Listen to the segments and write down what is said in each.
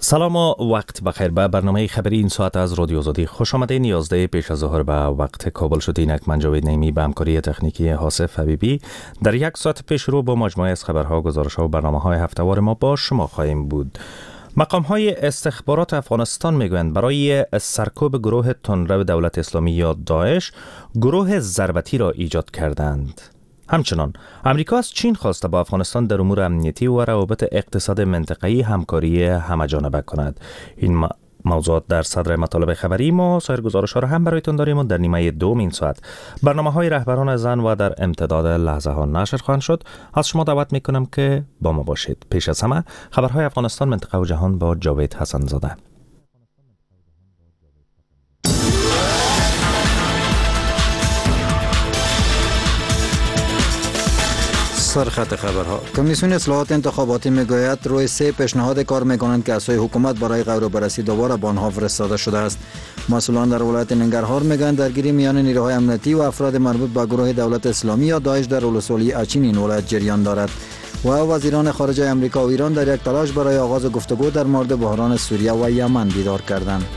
سلام و وقت بخیر. به برنامه خبری این ساعت از رادیو آزادی خوش آمدین. 11 پیش از ظهر به وقت کابل شد. اینک من جاوید نعیمی به همکاری تکنیکی حاسف حبیبی در یک ساعت پیش رو با مجموعه از خبرها، گزارش‌ها و برنامه‌های هفته‌وار ما با شما خواهیم بود. مقام‌های استخبارات افغانستان میگویند برای سرکوب گروه تندرو دولت اسلامی یا داعش گروه ضربتی را ایجاد کردند. همچنان امریکا از چین خواسته با افغانستان در امور امنیتی و روابط اقتصاد منطقه‌ای همکاری همه‌جانبه کند. این موضوعات در صدر مطالب خبری ما. سایر گزارش‌ها را هم برایتان داریم و در نیمه دوم این ساعت برنامه‌های رهبران زن و در امتداد لحظه ها نشر خواهند شد. از شما دعوت می‌کنم که با ما باشید. پیش از همه خبرهای افغانستان، منطقه و جهان با جاوید حسن زاده. سرخط خبرها. کمیسیون اصلاحات انتخاباتی میگوید روی 3 پیشنهاد کار میکنند که اسای حکومت برای غور و بررسی دوباره به آنها فرستاده شده است. مسئولان در ولایت ننگرهار میگویند درگیری میان نیروهای امنیتی و افراد مربوط به گروه دولت اسلامی یا داعش در ولسوالی اچین این ولایت جریان دارد. و وزیران خارجه امریکا و ایران در یک تلاش برای آغاز گفتگو در مورد بحران سوریه و یمن دیدار کردند.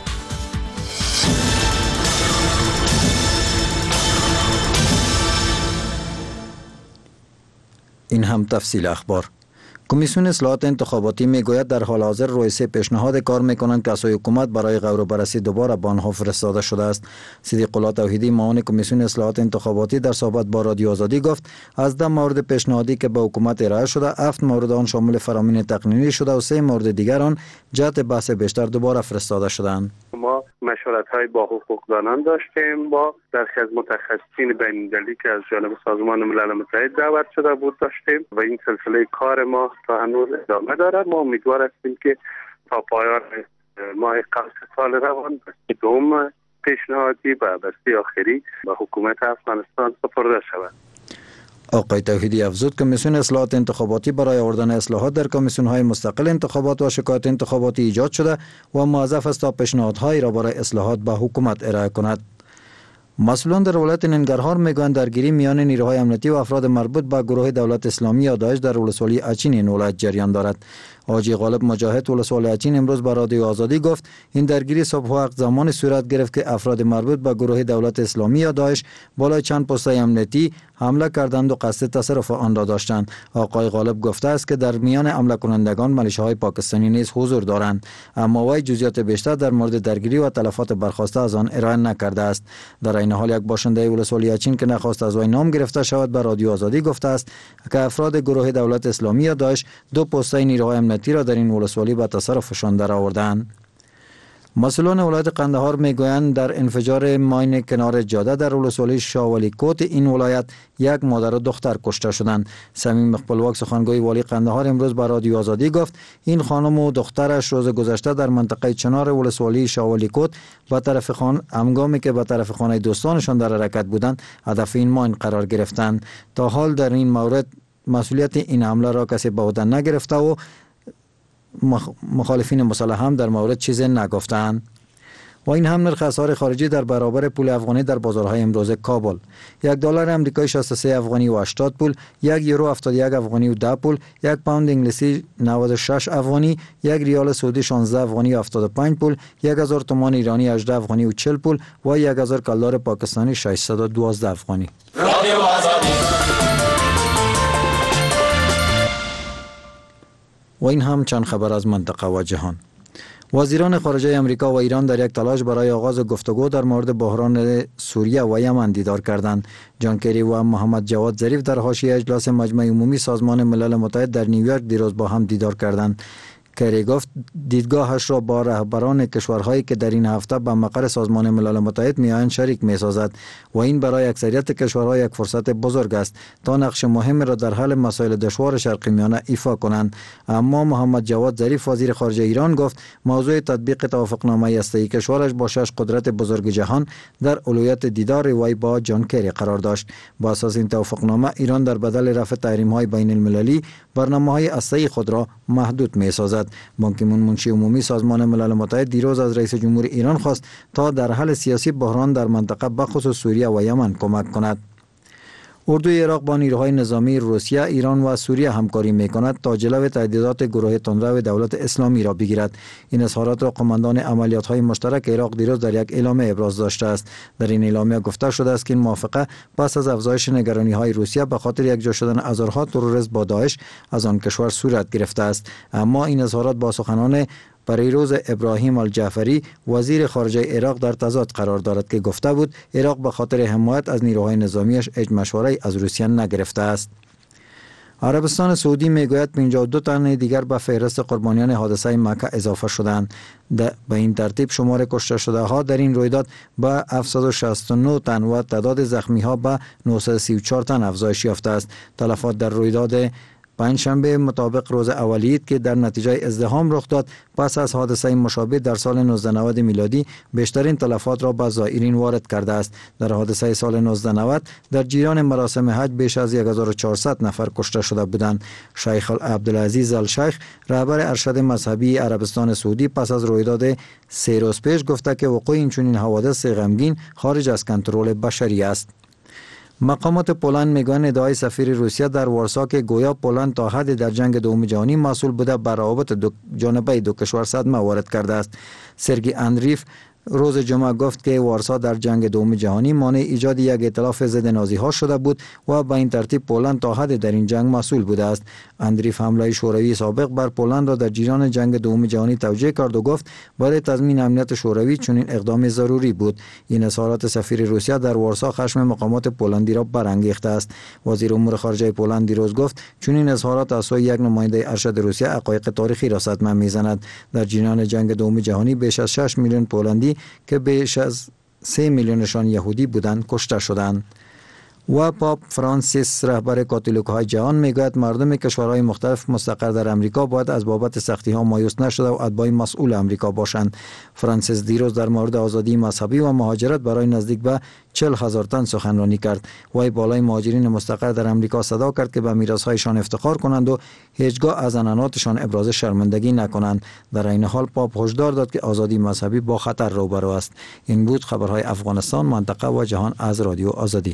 این هم تفصیل اخبار. کمیسیون اصلاحات انتخاباتی میگوید در حال حاضر روی 3 پیشنهاد کار میکنند که اسای حکومت برای غور و بررسی دوباره به آنها فرستاده شده است. صدیق الله توحیدی معاون کمیسیون اصلاحات انتخاباتی در صحبت با رادیو آزادی گفت از 10 مورد پیشنهادی که به حکومت ارائه شده 7 مورد آن شامل فرامین تقنینی شده و 3 مورد دیگر آن جهت بحث بیشتر دوباره فرستاده شدند. ما مشورت‌های با حقوقدانان داشتیم، با برخی از متخصصین بین‌المللی که از جانب سازمان ملل متحد دعوت شده بود داشتیم و این سلسله کار ما تا هنوز ادامه دارد. ما امیدوار هستیم که تا پایان ماه قبل سال روان دوم پیشنهادی و بسته آخری به حکومت افغانستان سپرده شود. آقای توحیدی افزود کمیسیون اصلاحات انتخاباتی برای آوردن اصلاحات در کمیسیون‌های مستقل انتخابات و شکایت انتخاباتی ایجاد شده و موظف است تا پیشنهادهایی را برای اصلاحات به حکومت ارائه کند. مسئولان در ولایت ننگرهار میگویند درگیری میان نیروهای امنیتی و افراد مربوط به گروه دولت اسلامی یا داعش در ولسوالی اچین این ولایت جریان دارد. حاجی غالب مجاهد ولسوالی اچین امروز به رادیو آزادی گفت این درگیری صبح وقت زمان صورت گرفت که افراد مربوط به گروه دولت اسلامی یا داعش بالای چند پست امنیتی حمله کردند و قصد تصرف آن را داشتند. آقای غالب گفته است که در میان حمله کنندگان ملیشه‌های پاکستانی نیز حضور دارند، اما وی جزئیات بیشتر در مورد درگیری و تلفات برخاسته از آن ارائه نکرده است. در این حال یک باشنده ولسوالی اچین که نخواست از وی نام گرفته شود به رادیو آزادی گفته است که افراد گروه دولت اسلامی یا داعش 2 پست نیروهای امنیتی را در این ولسوالی به تصرفشان درآوردند. مسئولان ولایت قندهار میگویند در انفجار ماین کنار جاده در ولسوالی شاولی کوت این ولایت یک مادر و دختر کشته شدند. صمیم خپلواک سخنگوی والی قندهار امروز به رادیو آزادی گفت این خانم و دخترش روز گذشته در منطقه چنار ولسوالی شاولی کوت به طرف هنگامی که به طرف خانه دوستانشان در حرکت بودند هدف این ماین قرار گرفتند. تا حال در این مورد مسئولیت این حمله را کسی به عهده نگرفته و مخالفین مسلح هم در مورد چیزی نگفتند. و این هم نرخ اسعار خارجی در برابر پول افغانی در بازارهای امروز کابل: $1 آمریکایی 63 افغانی و 80 پول، 1 یورو 71 افغانی و 10 پول، 1 پوند انگلیسی 96 افغانی، 1 ریال سعودی 16 افغانی و 75 پول، 1000 تومان ایرانی 18 افغانی و 40 پول و 1000 کلدار پاکستانی 612 افغانی. و این هم چند خبر از منطقه و جهان. وزیران خارجه امریکا و ایران در یک تلاش برای آغاز گفتگو در مورد بحران سوریه و یمن دیدار کردند. جان کری و محمد جواد ظریف در حاشیه اجلاس مجمع عمومی سازمان ملل متحد در نیویورک دیروز با هم دیدار کردند. کری گفت دیدگاهش را با رهبران کشورهایی که در این هفته به مقر سازمان ملل متحد میآیند شریک می‌سازد و این برای اکثریت کشورها یک فرصت بزرگ است تا نقش مهم را در حل مسائل دشوار شرق میانه ایفا کنند. اما محمد جواد ظریف وزیر خارجه ایران گفت موضوع تطبیق توافقنامه هسته‌ای کشورش با 6 قدرت بزرگ جهان در اولویت دیدار وی با جان کری قرار داشت. با اساس این توافقنامه ایران در بدل رفع تحریم‌های بین المللی برنامه‌های هسته‌ای خود را محدود می‌سازد. بان کی مون منشی عمومی سازمان ملل متحد دیروز از رئیس جمهور ایران خواست تا در حل سیاسی بحران در منطقه بخصوص سوریه و یمن کمک کند. اردوی عراق با نیروهای نظامی روسیه، ایران و سوریه همکاری می‌کند تا جلوی تهدیدات گروه تندرو دولت اسلامی را بگیرد. این اظهارات را قماندان عملیات‌های مشترک عراق دیروز در یک اعلامیه ابراز داشته است. در این اعلامیه گفته شده است که این موافقه پس از افزایش نگرانی‌های روسیه به خاطر یکجا شدن ازارها تروریسم با داعش از آن کشور صورت گرفته است. اما این اظهارات با سخنان پریروز ابراهیم الجعفری وزیر خارجه عراق در تضاد قرار دارد که گفته بود عراق به خاطر حمایت از نیروهای نظامیش هیچ مشوره‌ای از روسیه نگرفته است. عربستان سعودی میگوید 52 تن دیگر به فهرست قربانیان حادثه مکه اضافه شدند. به این ترتیب شمار کشته شده ها در این رویداد به 769 تن و تعداد زخمی ها به 934 تن افزایش یافته است. تلفات در رویداد پنجشنبه مطابق روز اولیت که در نتیجه ازدحام رخ داد پس از حادثه مشابه در سال 1990 میلادی بیشترین تلفات را به زائرین وارد کرده است. در حادثه سال 1990 در جریان مراسم حج بیش از 1400 نفر کشته شده بودند. شیخ عبدالعزیز الشیخ رهبر ارشد مذهبی عربستان سعودی پس از رویداد 3 روز پیش گفته که وقوع این حوادث غمگین خارج از کنترل بشری است. مقامات پولند میگویند ادعای سفیر روسیه در وارسا که گویا پولند تا حد در جنگ دوم جهانی مسئول بوده بر روابط جانبه دو کشور صدمه وارد کرده است. سرگی اندریف روز جمعه گفت که وارسا در جنگ دوم جهانی مانع ایجاد یک ائتلاف ضد نازی ها شده بود و به این ترتیب پولند تا حد در این جنگ مسئول بوده است. اندریف حمله شوروی سابق بر پولند را در جریان جنگ دوم جهانی توجیه کرد و گفت برای تضمین امنیت شوروی چنین اقدام ضروری بود. این اظهارات سفیر روسیه در وارسا خشم مقامات پولندی را برانگیخته است. وزیر امور خارجه پولند دیروز گفت چنین اظهارات از سوی یک نماینده ارشد روسیه حقایق تاریخی را صدمه میزند. در جریان جنگ دوم جهانی بیش از 6 میلیون پولندی که بیش از 3 میلیونشان یهودی بودند کشته شدند. و پاپ فرانسیس رهبر کاتولیک‌های جهان میگوید مردم کشورهای مختلف مستقر در امریکا باید از بابت سختی‌ها مایوس نشده و اتباع مسئول امریکا باشند. فرانسیس دیروز در مورد آزادی مذهبی و مهاجرت برای نزدیک به 40,000 تن سخنرانی کرد. وی بالای مهاجرین مستقر در امریکا صدا کرد که به میراث‌هایشان افتخار کنند و هیچگاه از عنعناتشان ابراز شرمندگی نکنند. در این حال پاپ هشدار داد که آزادی مذهبی با خطر روبرو است. این بود خبرهای افغانستان، منطقه و جهان از رادیو آزادی.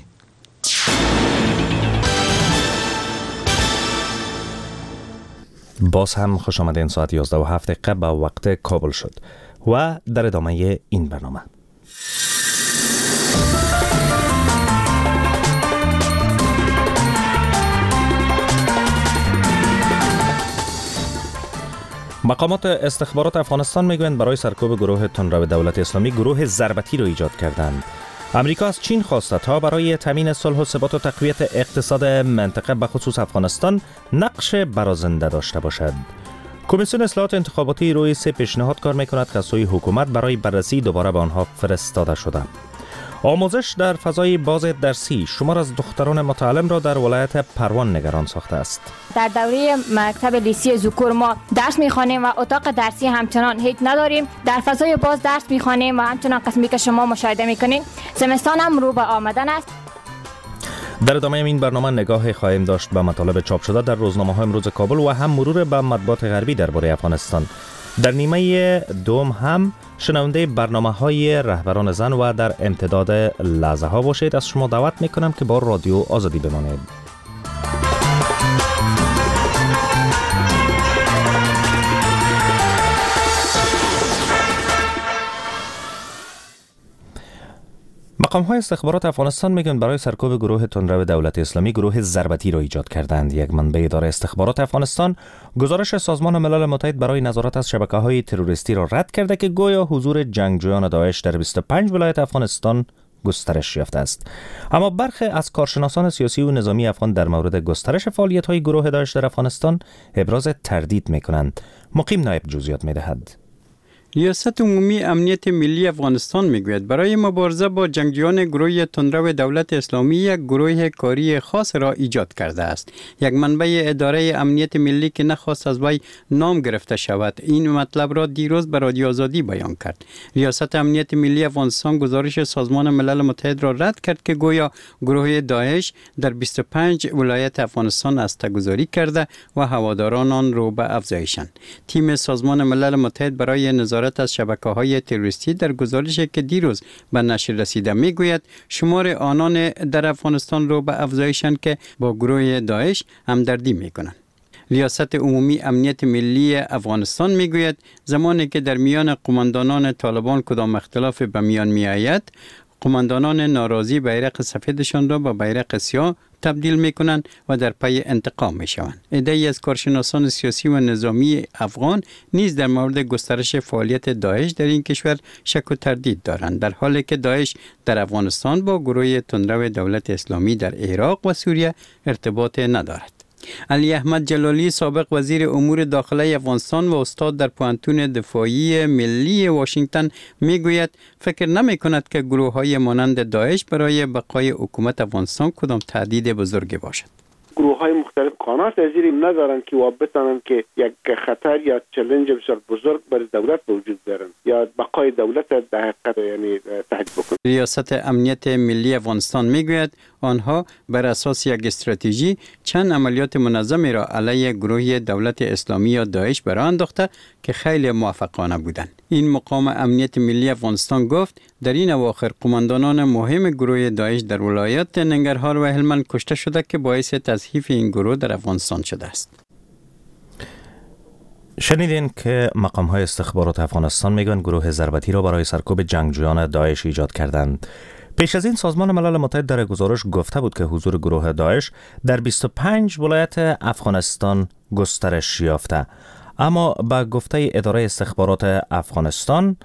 باز هم خوش آمدین. ساعت 11:07 به وقت کابل شد و در ادامه این برنامه مقامات استخبارات افغانستان میگویند برای سرکوب گروه تندرو دولت اسلامی گروه ضربتی را ایجاد کردند. امریکا از چین خواسته تا برای تامین صلح و ثبات و تقویت اقتصاد منطقه به خصوص افغانستان نقش برازنده داشته باشد. کمیسیون اصلاحات انتخاباتی روی 3 پیشنهاد کار میکند که از سوی حکومت برای بررسی دوباره به آنها فرستاده شده. آموزش در فضای باز درسی شمار از دختران متعلم را در ولایت پروان نگران ساخته است. در دوره مکتب لیسه ذکور ما درس میخوانیم و اتاق درسی همچنان هیچ نداریم. در فضای باز درس میخوانیم و همچنان قسمی که شما مشاهده میکنین زمستان هم رو به آمدن است. در ادامه این برنامه نگاه خواهیم داشت به مطالب چاپ شده در روزنامه‌های امروز کابل و هم مرور به مطبوعات غربی درباره افغانستان. در نیمه دوم هم شنونده برنامه‌های رهبران زن و در امتداد لحظه ها باشید. از شما دعوت میکنم که با رادیو آزادی بمانید. مقام‌های استخبارات افغانستان میگن برای سرکوب گروه تندرو دولت اسلامی گروه ضربتی را ایجاد کردند. یک منبع اداره استخبارات افغانستان گزارش سازمان ملل متحد برای نظارت از شبکه‌های تروریستی را رد کرده که گویا حضور جنگجویان داعش در 25 ولایت افغانستان گسترش یافته است. اما برخی از کارشناسان سیاسی و نظامی افغان در مورد گسترش فعالیت‌های گروه داعش در افغانستان ابراز تردید می‌کنند. مقیم نایب جزئیات می‌دهد. ریاست عمومی امنیت ملی افغانستان میگوید برای مبارزه با جنگجویان گروه تندرو دولت اسلامی یک گروه کاری خاص را ایجاد کرده است. یک منبع اداره امنیت ملی که نخواست از وی نام گرفته شود این مطلب را دیروز به رادیو آزادی بیان کرد. ریاست امنیت ملی افغانستان گزارش سازمان ملل متحد را رد کرد که گویا گروه داعش در 25 ولایت افغانستان استگذاری کرده و هواداران آن را به افزایشند. تیم سازمان ملل متحد برای نظارت نظارت از شبکه‌های تروریستی در گزارشی که دیروز به نشر رسیده میگوید شمار آنان در افغانستان رو به افزایشند که با گروه داعش همدردی میکنند. ریاست عمومی امنیت ملی افغانستان میگوید زمانی که در میان قماندانان طالبان کدام اختلاف به میان میآید، قماندانان ناراضی بیرق سفیدشان را به بیرق سیاه تبدیل میکنند و در پی انتقام میشوند. عده‌ای از کارشناسان سیاسی و نظامی افغان نیز در مورد گسترش فعالیت داعش در این کشور شک و تردید دارند، در حالی که داعش در افغانستان با گروه تندرو دولت اسلامی در عراق و سوریه ارتباط ندارد. علی احمد جلالی سابق وزیر امور داخلی افغانستان و استاد در پوهنتون دفاعی ملی واشنگتن میگوید فکر نمی کند که گروه های مانند داعش برای بقای حکومت افغانستان کدام تهدید بزرگی باشد. گروه های مختلف قانات پذیری ندارند که بتانند که یک خطر یا چالش بسیار بزرگ برای دولت وجود دارند یا بقای دولت در حقیقت یعنی تهدید بکنند. ریاست امنیت ملی افغانستان میگوید آنها بر اساس یک استراتژی چند عملیات منظمی را علیه گروه دولت اسلامی یا داعش برآ انداخته که خیلی موفقانه بودند. این مقام امنیت ملی افغانستان گفت در این اواخر قماندانان مهم گروه داعش در ولایات ننگرهار و هلمند کشته شده که باعث تضعیف این گروه در افغانستان شده است. شنیدین که مقام‌های استخبارات افغانستان میگن گروه ضربتی را برای سرکوب جنگجویان داعش ایجاد کردند. پیش از این سازمان ملل متحد در گزارش گفته بود که حضور گروه داعش در 25 ولایت افغانستان گسترش یافته، اما با گفته اداره استخبارات افغانستان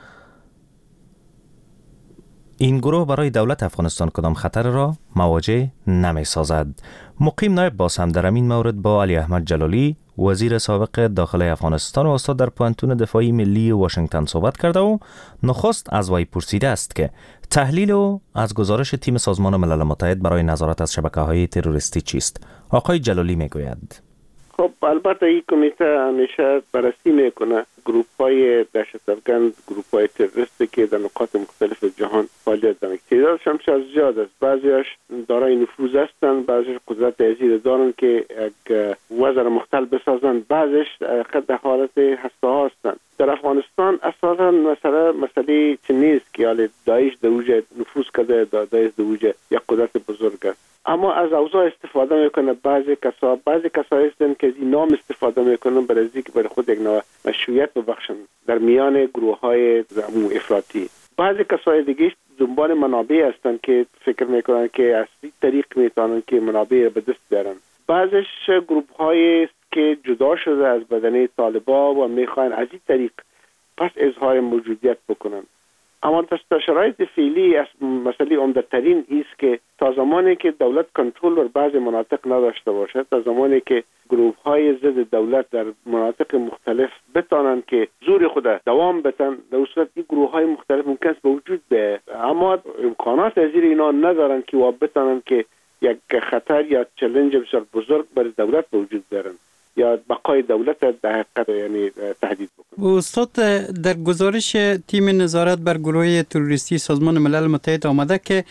این گروه برای دولت افغانستان کدام خطر را مواجه نمی سازد. مقیم نایب باز هم در این مورد با علی احمد جلالی وزیر سابق داخلی افغانستان و استاد در پوهنتون دفاعی ملی واشنگتن صحبت کرده و نخست از وی پرسیده است که تحلیل او از گزارش تیم سازمان ملل متحد برای نظارت از شبکه‌های تروریستی چیست. آقای جلالی میگوید خب البته این کمیته همیشه بررسی میکنه گروه‌های دهشت‌افکن، گروه‌های تروریستی که در نقاط مختلف جهان فعالیت دارند. تعدادشان بسیار زیاد است. بعضیش دارای نفوذ هستند، بعضیش قدرت عزیز دارند که یک وضع مختل بسازند، بعضیش در حالت هسته‌ها هستند. در افغانستان اساساً مسئله نیست که حال داعش در اوج نفوذ کرده، داعش در اوج یک قدرت بزرگ است. اما از اوضاع استفاده میکنه بعضی کسایی هستند که از این نام استفاده میکنن برای اینکه برای خود یک نوع مشروعیت ببخشن در میان گروه‌های افراطی. بعضی کسای دیگه دنبال منابع هستند که فکر میکنن که از این طریق میتونن که منابع را به دست بیارن. بعضیش گروه‌های که جدا شده از بدنه طالبان و میخوان از این طریق پس اظهار موجودیت بکنن. اما تا شرایط فعلی مسئله عمده‌ترین است که تا زمانی که دولت کنترل بر بعضی مناطق نداشته باشد، تا زمانی که گروه‌های ضد دولت در مناطق مختلف بتانند که زور خود دوام بدن، در صورت این گروه‌های مختلف ممکن است به وجود بیاید، اما امکانات از اینا ندارند که بتانند که یک خطر یا چالش بسیار بزرگ برای دولت به وجود بیارند یا بقای دولت در حقیقت یعنی تهدید بکنه. استاد در گزارش تیم نظارت بر گروه تروریستی سازمان ملل متحد آمده که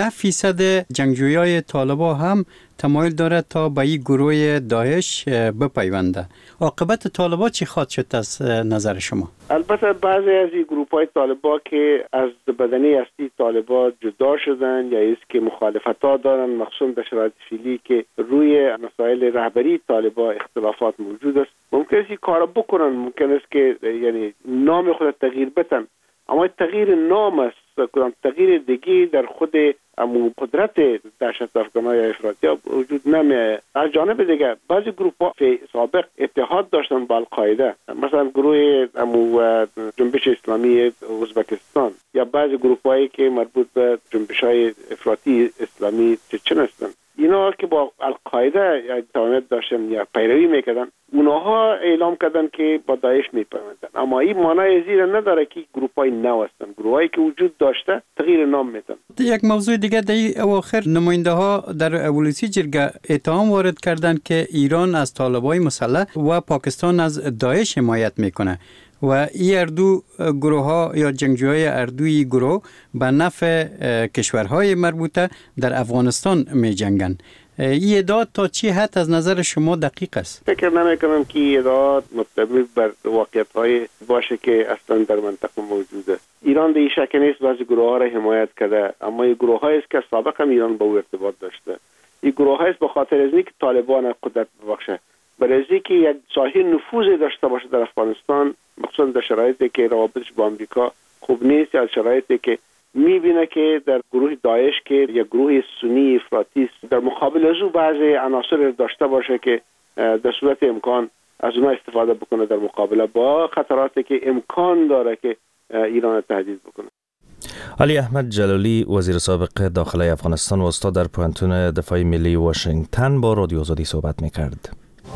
10% جنگجویای طالبان هم تمایل دارد تا به این گروه داعش بپیونده. عاقبت طالبان چی خواهد شد از نظر شما؟ البته بعضی از این گروه‌های طالبان که از بدنه اصلی طالبان جدا شدن یا است که مخالفت‌ها دارن، مخصوصا در شرایط فعلی که روی مسائل رهبری طالبان اختلافات موجود است، ممکن است این کارا بکنن، ممکن است که یعنی نام خود تغییر بدن، اما تغییر نام است، کدام تغییر دیگه در خود قدرت دهشت افغان‌های افراطی وجود نمی‌آید. از جانب دیگه بعضی گروه‌ها سابق اتحاد داشتن با القاعده، مثلا گروه جنبش اسلامی ازبکستان یا بعضی گروه‌هایی که مربوط به جنبش‌های افراطی اسلامی چچن هستند، اینا که با القاعده یا تعامل داشتن یا پیروی میکردن، اونها اعلام کردن که با داعش میپیوندن، اما این معنای زیر نداره که گروه‌های نو هستن، گروهایی که وجود داشته تغییر نام میدن. یک موضوع دیگه در اواخر نماینده ها در اولوسی جرگه اتهام وارد کردند که ایران از طالبان مسلح و پاکستان از داعش حمایت میکنه و این اردو گروه ها یا جنگجوهای اردوی گروه به نفع کشورهای مربوطه در افغانستان می جنگن. این ادعا تا چی حد از نظر شما دقیق است؟ فکر نمی کنم که این ادعا مطابق بر واقعیت‌های باشه که اصلا در منطقه موجوده. ایران به این شک نیست بعضی گروه‌ها را حمایت کرده، اما این گروه‌هایی است که سابق هم ایران با او ارتباط داشته. این گروه‌هایی است به خاطر از اینکه طالبان قدرت ببخشه، برای اینکه یک ساحه نفوذی داشته باشه در افغانستان، مخصوصا در شرایطی که روابطش با آمریکا خوب نیست، یا شرایطی که میبینه که در گروه داعش که یک گروه سنی افراطی در مقابل از او بعضی عناصر داشته باشه که در صورت امکان از اونها استفاده بکنه در مقابله با خطراتی که امکان داره که ایران تهدید بکنه. علی احمد جلالی، وزیر سابق داخلی افغانستان و استاد در پوهنتون دفاع ملی واشنگتن، با رادیو آزادی صحبت میکرد.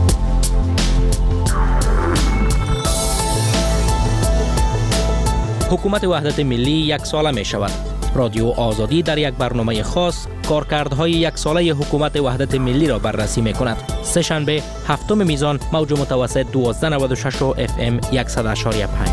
حکومت وحدت ملی 1 ساله می شود. رادیو آزادی در یک برنامه خاص کارکردهای 1 ساله حکومت وحدت ملی را بررسی می کند. سه شنبه 7 میزان موج متوسط 1296 و FM 100.5.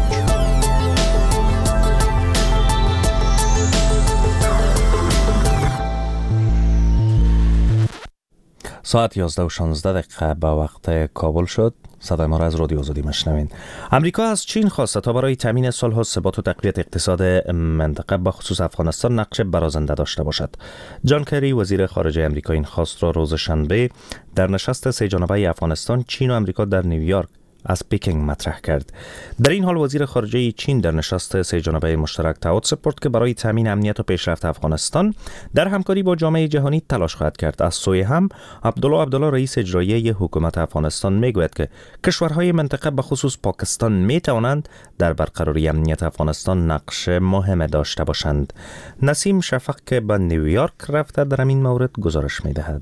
ساعت 11:16 به وقت کابل شد. صدای ما را از رادیو آزادی مشنوین. امریکا از چین خواسته تا برای تامین صلح و ثبات و تقویت اقتصاد منطقه به خصوص افغانستان نقش برازنده داشته باشد. جان کری، وزیر خارجه امریکا، این خواست را روز شنبه در نشست سه جانبه افغانستان، چین و امریکا در نیویورک از پکینگ مطرح کرد. در این حال وزیر خارجه چین در نشست سه جانبه مشترک تعهد سپرد که برای تامین امنیت و پیشرفت افغانستان در همکاری با جامعه جهانی تلاش خواهد کرد. از سوی هم عبدالله رئیس اجرایی حکومت افغانستان میگوید که کشورهای منطقه به خصوص پاکستان میتوانند در برقراری امنیت افغانستان نقش مهم داشته باشند. نسیم شفق که به نیویورک رفته در این مورد گزارش میدهد.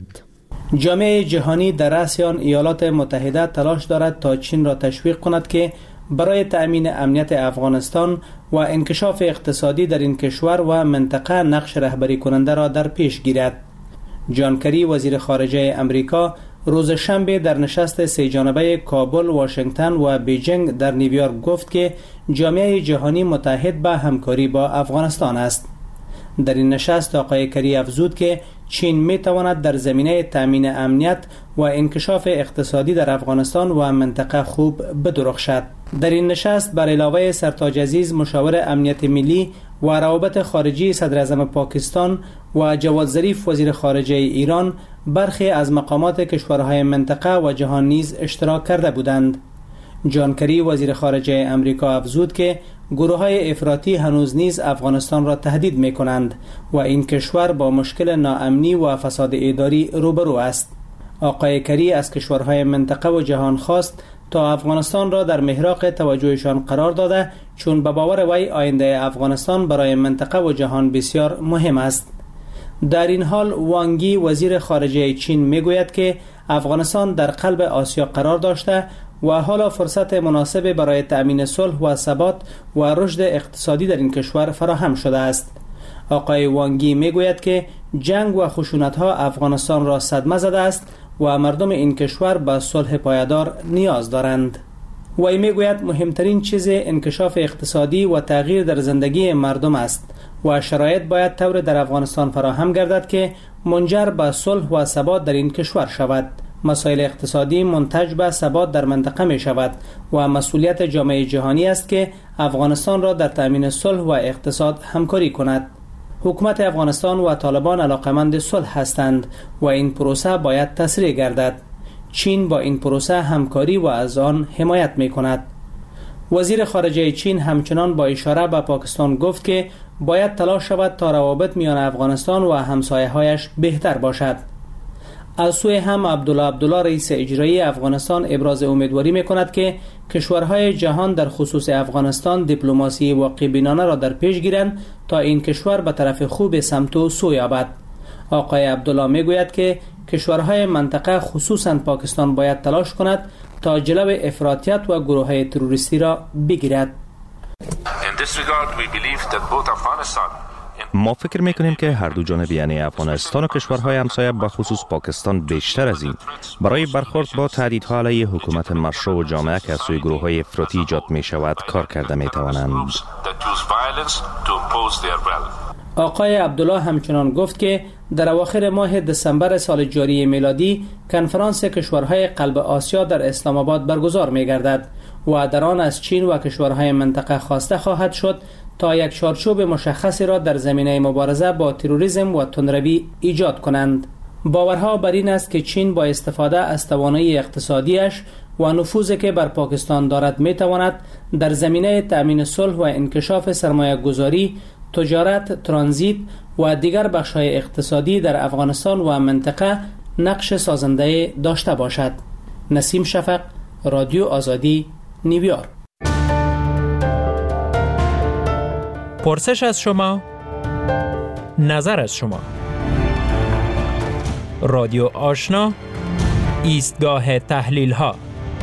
جامعه جهانی در رأس آن ایالات متحده تلاش دارد تا چین را تشویق کند که برای تأمین امنیت افغانستان و انکشاف اقتصادی در این کشور و منطقه نقش رهبری کننده را در پیش گیرد. جان کری، وزیر خارجه امریکا، روز شنبه در نشست سه جانبه کابل، واشنگتن و بیجینگ در نیویورک گفت که جامعه جهانی متحد به همکاری با افغانستان است. در این نشست آقای کری افزود که چین می تواند در زمینه تامین امنیت و انکشاف اقتصادی در افغانستان و منطقه خوب بدرخشد. در این نشست بر علاوه سرتاج عزیز، مشاور امنیت ملی و روابط خارجی صدر اعظم پاکستان و جواد ظریف، وزیر خارجه ایران، برخی از مقامات کشورهای منطقه و جهان نیز اشتراک کرده بودند. جان کری، وزیر خارجه امریکا، افزود که گروه‌های افراطی هنوز نیز افغانستان را تهدید می‌کنند و این کشور با مشکل ناامنی و فساد اداری روبرو است. آقای کری از کشورهای منطقه و جهان خواست تا افغانستان را در محراق توجهشان قرار داده، چون به باور وی آینده افغانستان برای منطقه و جهان بسیار مهم است. در این حال وانگی، وزیر خارجه چین، میگوید که افغانستان در قلب آسیا قرار داشته و حالا فرصت مناسب برای تأمین صلح و ثبات و رشد اقتصادی در این کشور فراهم شده است. آقای وانگی میگوید که جنگ و خشونت‌ها افغانستان را صدمه زده است و مردم این کشور به صلح پایدار نیاز دارند. وی میگوید مهمترین چیز انکشاف اقتصادی و تغییر در زندگی مردم است و شرایط باید طور در افغانستان فراهم گردد که منجر به صلح و ثبات در این کشور شود. مسائل اقتصادی منتج به ثبات در منطقه می شود و مسئولیت جامعه جهانی است که افغانستان را در تأمین صلح و اقتصاد همکاری کند. حکومت افغانستان و طالبان علاقمند صلح هستند و این پروسه باید تسریع گردد. چین با این پروسه همکاری و از آن حمایت می کند. وزیر خارجه چین همچنان با اشاره به پاکستان گفت که باید تلاش شود تا روابط میان افغانستان و همسایه‌هایش بهتر باشد. از سوی هم عبدالله رئیس اجرایی افغانستان ابراز امیدواری می‌کند که کشورهای جهان در خصوص افغانستان دیپلماسی واقع‌بینانه را در پیش گیرند تا این کشور به طرف خوب سمت و سو یابد. آقای عبدالله میگوید که کشورهای منطقه خصوصاً پاکستان باید تلاش کند تا جلو افراطیت و گروه‌های تروریستی را بگیرد. ما فکر میکنیم که هر دو جانب، یعنی افغانستان و کشورهای همسایه به خصوص پاکستان، بیشتر از این برای برخورد با تهدیدها علیه حکومت مشروع و جامعه که از سوی گروه‌های افراطی ایجاد می شود کار کرده می توانند. آقای عبدالله همچنان گفت که در اواخر ماه دسامبر سال جاری میلادی کنفرانس کشورهای قلب آسیا در اسلام آباد برگزار می‌گردد و در آن از چین و کشورهای منطقه خواسته خواهد شد تا یک چارچوب مشخصی را در زمینه مبارزه با تروریسم و تندروی ایجاد کنند. باورها بر این است که چین با استفاده از توانایی اقتصادیش و نفوذی که بر پاکستان دارد میتواند در زمینه تأمین صلح و انکشاف سرمایه گذاری، تجارت، ترانزیت و دیگر بخش‌های اقتصادی در افغانستان و منطقه نقش سازنده داشته باشد. نسیم شفق، رادیو آزادی، نیویورک. پرسش از شما، نظر از شما. رادیو آشنا، ایستگاه تحلیل ها.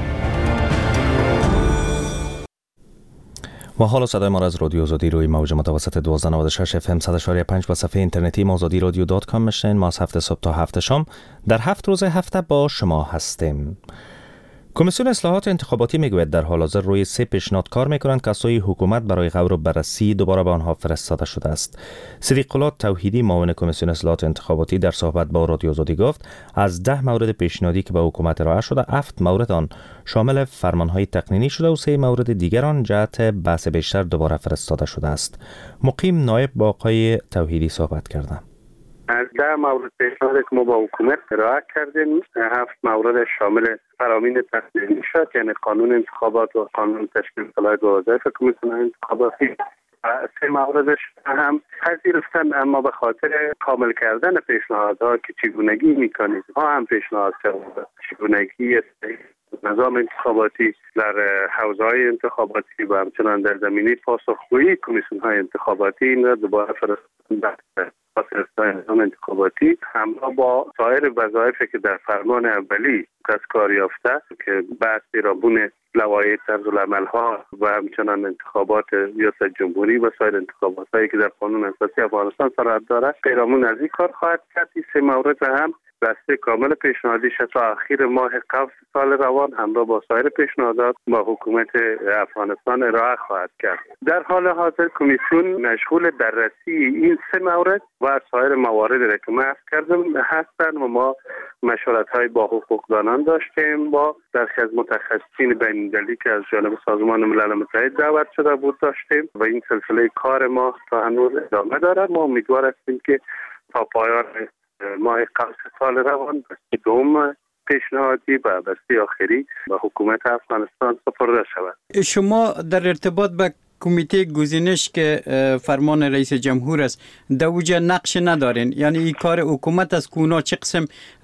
و حالا صدای ما را از رادیو آزادی روی موج متوسط 1296 FM 100.5 و صفحه اینترنتی azadiradio.com میشنین. ما از 7 صبح تا 7 شام در 7 روز هفته با شما هستیم. کمیسیون اصلاحات انتخاباتی میگوید در حال حاضر روی 3 پیشنهاد کار میکنند که اسای حکومت برای غور و بررسی دوباره به آنها فرستاده شده است. صدیق الله توحیدی معاون کمیسیون اصلاحات انتخاباتی در صحبت با رادیو آزادی گفت از 10 مورد پیشنهادی که به حکومت ارائه شده 7 مورد آن شامل فرمانهای تقنینی شده و 3 مورد دیگر آن جهت بحث بیشتر دوباره فرستاده شده است. مقیم نایب با آقای توحیدی صحبت کردند. از 10 مورد پیشنهادی که ما با حکومت ارائه کردیم 7 مورد شامل فرامین تقنینی شد، یعنی قانون انتخابات و قانون تشکیل صلاحیت و وظایف کمیسیون انتخاباتی. 3 موردش هم پذیرفتن، اما به خاطر کامل کردن پیشنهادها که چگونگی میکانیزم ها هم پیشنهاد شد، چگونگی نظام انتخاباتی در حوزه‌های انتخاباتی و همچنان در زمینه پاسخگویی کمیسیون‌های انتخاباتی این را دوباره فرستادن نظام انتخاباتی همراه با سایر وظایفی که در فرمان اولی از کار یافته که بحث پیرامون لوایح طرزالعمل‌ها و همچنان انتخابات ریاست جمهوری و سایر انتخابات‌هایی که در قانون اساسی افغانستان صورت دارد پیرامون از این کار خواهد کرد. این 3 مورد هم دسته کامل پیشنهادی شد تا اخیر ماه قبل سال روان همراه با سایر پیشنهادات با حکومت افغانستان ارائه خواهد کرد. در حال حاضر کمیسیون مشغول بررسی این 3 مورد و سایر مواردی را که محو کردم هستند و ما مشورت‌های با حقوقدانان داشتیم، با درخی از متخصصین بین‌المللی که از جانب سازمان ملل متحد دعوت شده بود داشتیم و این سلسله کار ما تا هنوز ادامه دارد. ما امیدوار هستیم که تا پایان ماه قبل سال روان بسته دوم پیشنهادی و بسته آخری به حکومت افغانستان سپرده شود. شما در ارتباط به کمیته گزینش که فرمان رئیس جمهور است در اوجه نقش ندارین، یعنی این کار حکومت است که اونا چه قسم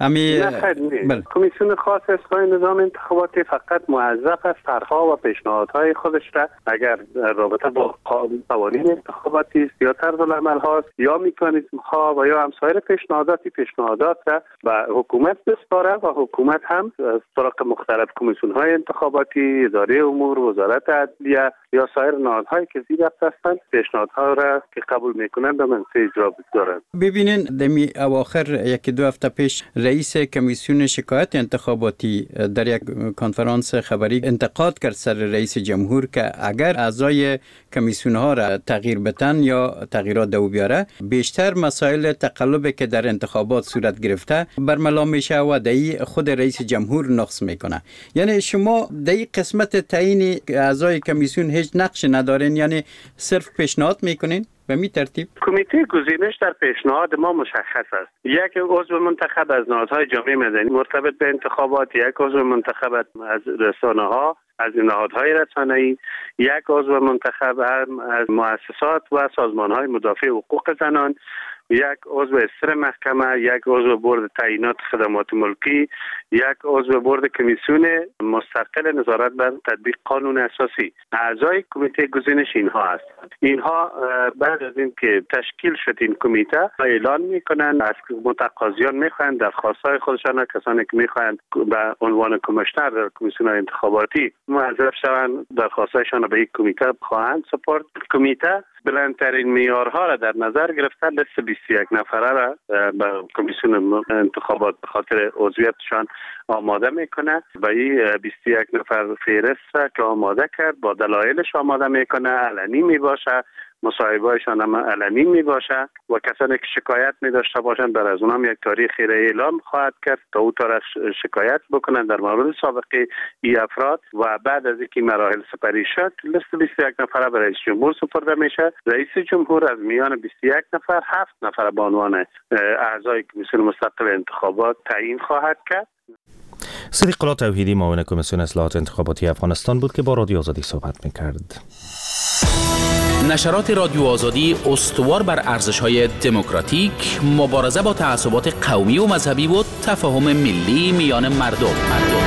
کمیسیون خاص اصلاح نظام انتخاباتی فقط موظف است طرح‌ها و پیشنهادهای خودش را اگر رابطه با قوانین انتخاباتی است یا طرزالعمل هاست یا مکانیزم ها و یا هم سایر پیشنهادات را به حکومت بسپاره و حکومت هم از طرق مختلف کمیسیون های انتخاباتی، اداره امور، وزارت عدلیه یا سایر هایی که زیر دست هستند پیشنهادها را که قبول میکنند به منصه اجرا بگذارند. ببینین دمی اواخر 1-2 هفته پیش رئیس کمیسیون شکایت انتخاباتی در یک کنفرانس خبری انتقاد کرد سر رئیس جمهور که اگر اعضای کمیسیون ها را تغییر بدن یا تغییرات دو بیاره بیشتر مسائل تقلبی که در انتخابات صورت گرفته برملا میشه و دایی خود رئیس جمهور نقص میکنه. یعنی شما دایی قسمت تعیین اعضای کمیسیون هیچ نقش ندارین، یعنی صرف پیشنهاد میکنین به می ترتیب؟ کمیته گزینش در پیشنهاد ما مشخص است. یک عضو منتخب از نهادهای جامعه مدنی مرتبط به انتخابات، یک عضو منتخب از رسانه‌ها، از نهادهای رسانه‌ای، یک عضو منتخب از مؤسسات و سازمان‌های مدافع حقوق زنان، یک عضو استر محکمه، یک عضو بورد تعیینات خدمات ملکی، یک عضو بورد کمیسیون مستقل نظارت بر تطبیق قانون اساسی. اعضای کمیته گزینش اینها هستند. اینها بعد از اینکه تشکیل شد این کمیته اعلان میکنند از متقاضیان میخواهند درخواست‌های خودشان، کسانی که میخواهند به عنوان کمیشنر در کمیسیون انتخاباتی معرفی شوند درخواست‌هایشان را به این کمیته خواهند سپرد. کمیته بلندترین معیارها را در نظر گرفته لیست 21 نفره را به کمیسیون انتخابات به خاطر عضویتشان آماده میکنه و این 21 نفر فهرست را که آماده کرد با دلایلش آماده میکنه، علنی میباشه مصاحبه‌هایشان هم علنی میباشه و کسانی که شکایت می‌داشته باشند در از اونها یک تاریخ اعلام خواهد کرد تا او طرف شکایت بکنند در مورد سابقه ای افراد و بعد از اینکه مراحل سپری شد لیست 21 نفره به رئیس جمهور سپرده میشه. رئیس جمهور از میان 21 نفر 7 نفر به عنوان اعضای کمیسیون مستقل انتخابات تعیین خواهد کرد. صدیق الله توحیدی معاون کمیسیون اصلاحات انتخاباتی افغانستان بود که با رادیو آزادی صحبت می‌کرد. نشرات رادیو آزادی استوار بر ارزش‌های دموکراتیک، مبارزه با تعصبات قومی و مذهبی و تفاهم ملی میان مردم.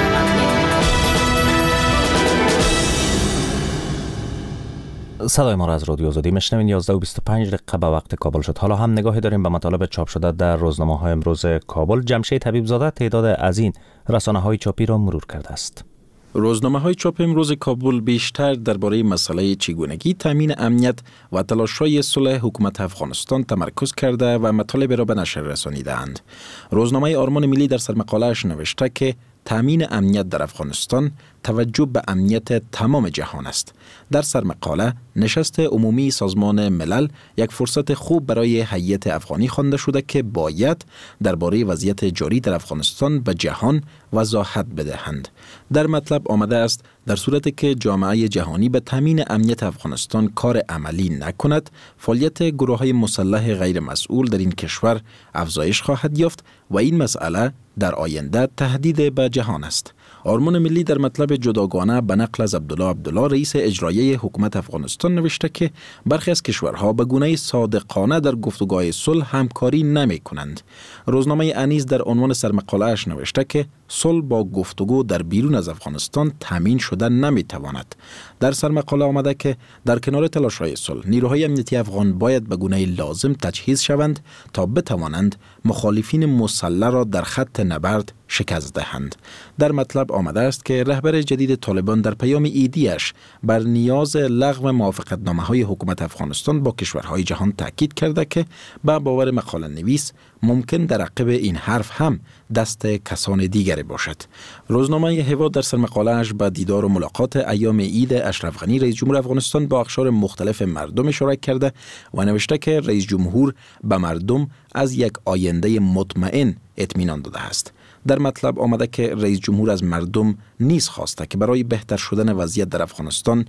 صدای ما را از رادیو آزادی میشنوین. 11:25 به وقت کابل شد. حالا هم نگاهی داریم به مطالب چاپ شده در روزنامه‌های امروز کابل. جمشید طبیبزاده تعداد از این رسانه‌های چاپی را مرور کرده است. روزنامه‌های چاپ امروز کابل بیشتر درباره مسئله چگونگی تامین امنیت و تلاش‌های صلح حکومت افغانستان تمرکز کرده و مطالب را به نشر رسانیدند. روزنامه آرمان ملی در سرمقاله‌اش نوشته که تامین امنیت در افغانستان توجه به امنیت تمام جهان است. در سرمقاله نشست عمومی سازمان ملل یک فرصت خوب برای هیئت افغانی خوانده شده که باید درباره وضعیت جاری در افغانستان به جهان وضاحت بدهند. در مطلب آمده است در صورتی که جامعه جهانی به تامین امنیت افغانستان کار عملی نکند، فعالیت گروه‌های مسلح غیر مسئول در این کشور افزایش خواهد یافت و این مسئله در آینده تهدید به جهان است. آرمان ملی در مطلب جداگانه به نقل از عبدالله رئیس اجرایی حکومت افغانستان نوشته که برخی از کشورها به گونه صادقانه در گفتگوهای صلح همکاری نمی کنند. روزنامه انیس در عنوان سرمقاله‌اش نوشته که صلح با گفتگو در بیرون از افغانستان تامین شده نمی تواند. در سرمقاله آمده که در کنار تلاش‌های صلح نیروهای امنیتی افغان باید به گونه لازم تجهیز شوند تا بتوانند مخالفین مسلح را در خط نبرد شکست دهند. در مطلب آمده است که رهبر جدید طالبان در پیام ایدیش بر نیاز لغو موافقتنامه‌های حکومت افغانستان با کشورهای جهان تاکید کرده که به باور مقاله نویس ممکن در عقب این حرف هم دست کسان دیگری باشد. روزنامه هوا در سرمقاله‌اش به دیدار و ملاقات ایام عید اشرف غنی رئیس جمهور افغانستان با اقشار مختلف مردم اشاره کرده و نوشته که رئیس جمهور به مردم از یک آینده مطمئن اطمینان داده است. در مطلب آمده که رئیس جمهور از مردم نیز خواسته که برای بهتر شدن وضعیت در افغانستان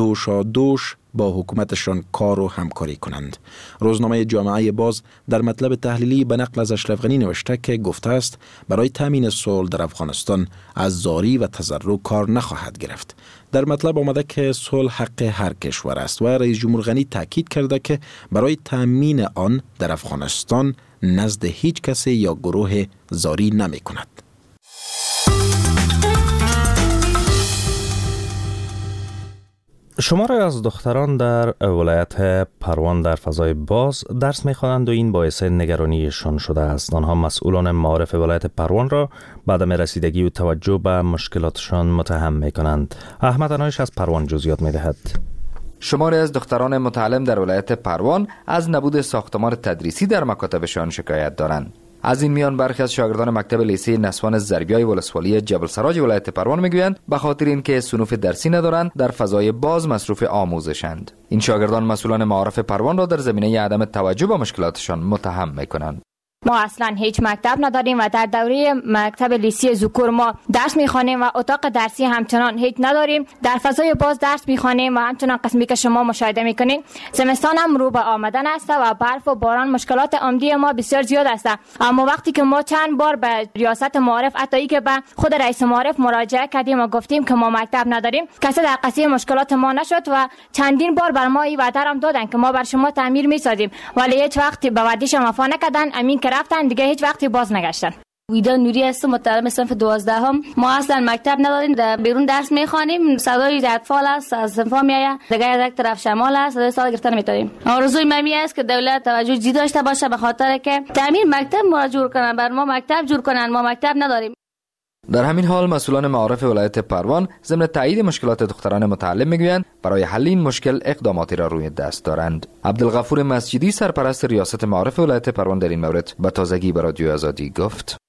دوش با حکومتشان کار و همکاری کنند. روزنامه جامعه باز در مطلب تحلیلی به نقل از اشرف غنی نوشته که گفته است برای تامین صلح در افغانستان از زاری و تضرع کار نخواهد گرفت. در مطلب آمده که صلح حق هر کشور است و رئیس جمهور غنی تاکید کرده که برای تامین آن در افغانستان نزد هیچ کسی یا گروه زاری نمی کند. شماری از دختران در ولایت پروان در فضای باز درس می‌خوانند و این باعث نگرانیشان شده است. آنها مسئولان معارف ولایت پروان را به عدم رسیدگی و توجه به مشکلاتشان متهم می‌کنند. احمد انایش از پروان جزئیات می‌دهد. شماری از دختران متعلم در ولایت پروان از نبود ساختمان تدریسی در مکاتبشان شکایت دارند. از این میان برخی از شاگردان مکتب لیسه نسوان ضربیای ولسوالی جبل سراج ولایت پروان میگویند به خاطر اینکه صنوف درسی ندارند در فضای باز مصروف آموزشند. این شاگردان مسئولان معارف پروان را در زمینه عدم توجه به مشکلاتشان متهم میکنند. ما اصلا هیچ مکتب نداریم و در دوره مکتب لیسه ذکور ما درس میخوانیم و اتاق درسی همچنان هیچ نداریم. در فضای باز درس میخوانیم و همچنان قسمی که شما مشاهده میکنین زمستان هم رو به آمدن است و برف و باران مشکلات عمده ما بسیار زیاد است. اما وقتی که ما چند بار به ریاست معارف حتی که به خود رئیس معارف مراجعه کردیم و گفتیم که ما مکتب نداریم، کسی در قضیه مشکلات ما نشد و چندین بار بر ما این وعده هم دادن که ما بر شما تعمیر میسازیم، ولی هیچ وقت به وعدهش وفا نکردن. امین که رفتن دیگه هیچ وقتی باز نگشتن. ویدا نوری هستم، متعلم صنف 12 هم. ما اصلا مکتب نداریم، در بیرون درس میخوانیم. صدای اطفال است از صنف میآید، دیگه یک طرف شمال است، صدای سال گرفتن میتونیم. آرزوی من است که دولت توجه جدی داشته باشه به خاطر که تعمیر مکتب ما جور کنن، بر ما مکتب جور کنن، ما مکتب نداریم. در همین حال مسئولان معارف ولایت پروان ضمن تایید مشکلات دختران متعلم میگویند برای حل این مشکل اقداماتی را روی دست دارند. عبدالغفور مسجدی سرپرست ریاست معارف ولایت پروان در این مورد به تازگی به رادیو آزادی گفت: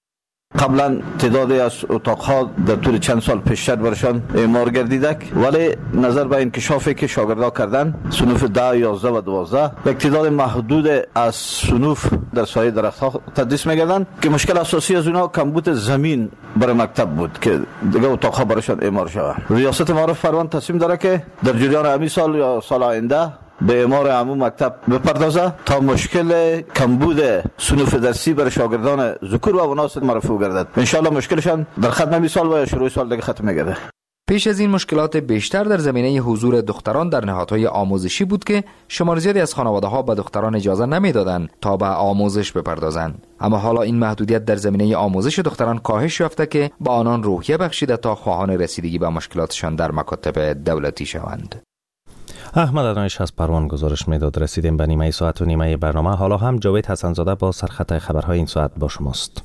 قبلا تعدادی از اتاقها در طول چند سال پیشتر برشان اعمار گردیده، ولی نظر به انکشافی که شاگردها کردن صنوف 10، 11 و 12 یک تعداد محدود از صنوف در سایه درختها تدریس می‌گردند که مشکل اساسی از اونها کمبود زمین برای مکتب بود که دیگه اتاقها برشان اعمار شود. ریاست معارف پروان تصمیم داره که در جریان همین سال یا سال آینده به اعمار عموم مکتب بپردازه تا مشکل کمبود صنوف درسی برای شاگردان ذکور و اناث مرفوع گردد. ان شاء الله مشکلشان در ختم همین سال و یا شروع سال دیگه ختم میگرده. پیش از این مشکلات بیشتر در زمینه حضور دختران در نهادهای آموزشی بود که شمار زیادی از خانواده‌ها به دختران اجازه نمیدادند تا به آموزش بپردازند. اما حالا این محدودیت در زمینه آموزش دختران کاهش یافته که با آنان روحیه بخشیده تا خواهان رسیدگی به مشکلاتشان در مکاتب دولتی شوند. احمد ادنایش از پروان گزارش میداد. رسیدیم به نیمه ساعت و نیمه برنامه. حالا هم جاوید حسن‌زاده با سرخط خبرهای این ساعت با شماست.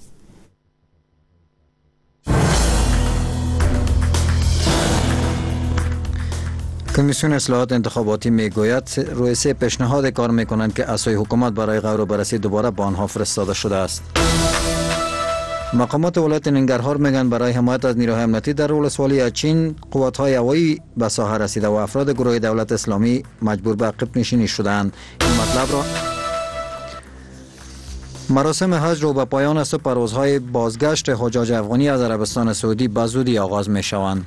کمیسیون اصلاحات انتخاباتی میگوید روی 3 پیشنهاد کار میکنند که اساس حکومت برای غور و بررسی دوباره به آنها فرستاده شده است. مقامات ولایت ننگرهار میگن برای حمایت از نیروهای امنیتی در ولسوالی اچین قوت‌های هوایی به ساحه رسیده و افراد گروه دولت اسلامی مجبور به عقب نشینی شدند. این مطلب را مراسم حج رو به پایان است و پروازهای بازگشت حجاج افغانی از عربستان سعودی به زودی آغاز میشوند.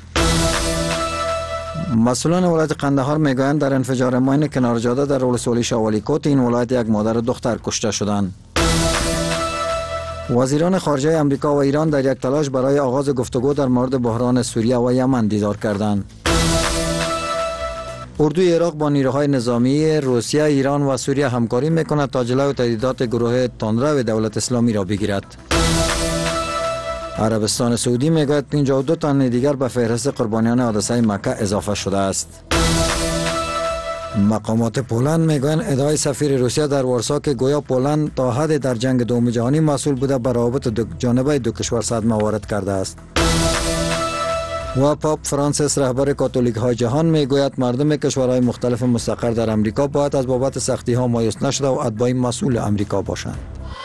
مسئولان ولایت قندهار میگویند در انفجار ماین کنار جاده در ولسوالی شاولی کوت این ولایت یک مادر و دختر کشته شدند. وزیران خارجه امریکا و ایران در یک تلاش برای آغاز گفتگو در مورد بحران سوریه و یمن دیدار کردند. اردوی عراق با نیروهای نظامی روسیه، ایران و سوریه همکاری میکند تا جلوی تهدیدات گروه تندرو دولت اسلامی را بگیرد. عربستان سعودی میگوید 52 تن دیگر به فهرست قربانیان حادثه مکه اضافه شده است. مقامات پولند میگویند ادعای سفیر روسیه در وارسا که گویا پولند تا حد در جنگ دوم جهانی مسئول بوده بر روابط جانبه دو کشور صدمه وارد کرده است. و پاپ فرانسیس رهبر کاتولیک های جهان میگوید مردم کشورهای مختلف مستقر در امریکا باید از بابت سختی ها مایوس نشده و اتباع مسئول امریکا باشند.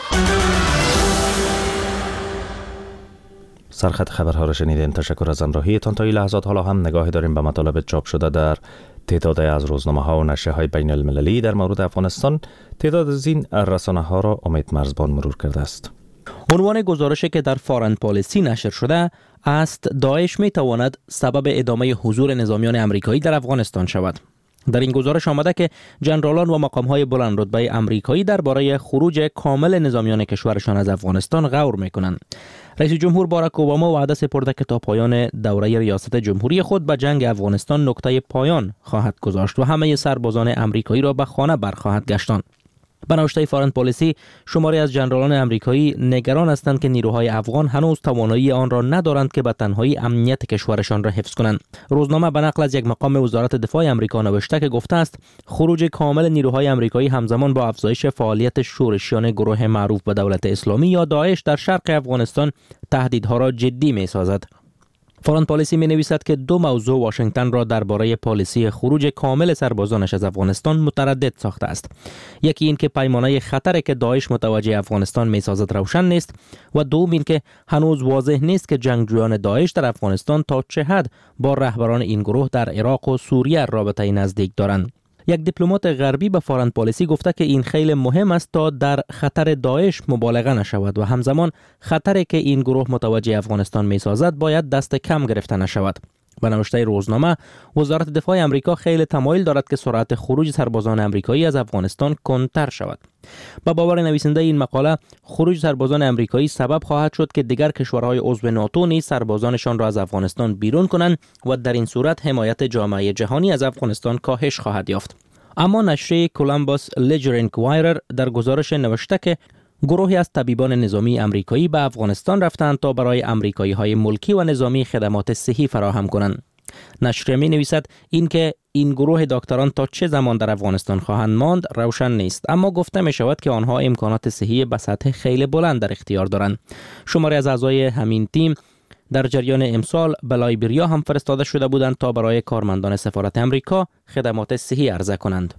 سرخط خبرها را شنیدین. تشکر از همراهیتان. تا این لحظات حالا هم نگاهی داریم به مطالب چاپ شده در تعداد از روزنامه‌ها و نشریه‌های بین المللی در مورد افغانستان. تعداد از این رسانه‌ها را امید مرزبان مرور کرده است. عنوان گزارشی که در فارن پالیسی نشر شده است داعش می‌تواند سبب ادامه حضور نظامیان آمریکایی در افغانستان شود. در این گزارش آمده که جنرالان و مقام‌های بلند رتبه آمریکایی درباره خروج کامل نظامیان کشورشان از افغانستان غور می‌کنند. رئیس جمهور باراک اوباما وعده سپرده که تا پایان دوره ریاست جمهوری خود به جنگ افغانستان نقطه پایان خواهد گذاشت و همه سربازان آمریکایی را به خانه برخواهد گشتاند. به نوشته فارن پالیسی شماری از جنرالان آمریکایی نگران هستند که نیروهای افغان هنوز توانایی آن را ندارند که به تنهایی امنیت کشورشان را حفظ کنند. روزنامه به نقل از یک مقام وزارت دفاع آمریکا نوشته که گفته است خروج کامل نیروهای آمریکایی همزمان با افزایش فعالیت شورشیان گروه معروف به دولت اسلامی یا داعش در شرق افغانستان تهدیدها را جدی می‌سازد. فارن پالیسی می نویسد که 2 موضوع واشنگتن را درباره پالیسی خروج کامل سربازانش از افغانستان متردد ساخته است. یکی این که پیمانه خطری که داعش متوجه افغانستان می سازد روشن نیست و دوم این که هنوز واضح نیست که جنگجویان داعش در افغانستان تا چه حد با رهبران این گروه در عراق و سوریه رابطه نزدیک دارند. یک دیپلمات غربی به فارن پالیسی گفته که این خیلی مهم است تا در خطر داعش مبالغه نشود و همزمان خطری که این گروه متوجه افغانستان می سازد باید دست کم گرفته نشود. به نوشته روزنامه وزارت دفاع آمریکا خیلی تمایل دارد که سرعت خروج سربازان آمریکایی از افغانستان کندتر شود. با باور نویسنده این مقاله خروج سربازان آمریکایی سبب خواهد شد که دیگر کشورهای عضو ناتو نیز سربازانشان را از افغانستان بیرون کنند و در این صورت حمایت جامعه جهانی از افغانستان کاهش خواهد یافت. اما نشریه کولومبوس لجر انکوایرر در گزارش نوشته که گروهی از طبیبان نظامی آمریکایی به افغانستان رفتند تا برای آمریکایی‌های ملکی و نظامی خدمات صحی فراهم کنند. نشریه می نویسد اینکه این گروه دکتران تا چه زمان در افغانستان خواهند ماند روشن نیست، اما گفته می شود که آنها امکانات صحی به سطح خیلی بلند در اختیار دارند. شماری از اعضای همین تیم در جریان امسال به لایبریا هم فرستاده شده بودند تا برای کارمندان سفارت آمریکا خدمات صحی عرضه کنند.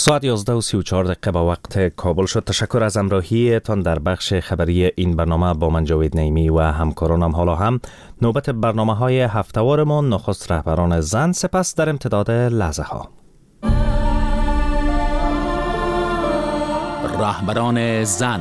ساعت 11:34 با وقت کابل شد. تشکر از همراهی تان در بخش خبری این برنامه با من جاوید نعیمی و همکارانم. حالا هم نوبت برنامه‌های هفته‌وارمان. نخست رهبران زن، سپس در امتداد لحظه ها رهبران زن.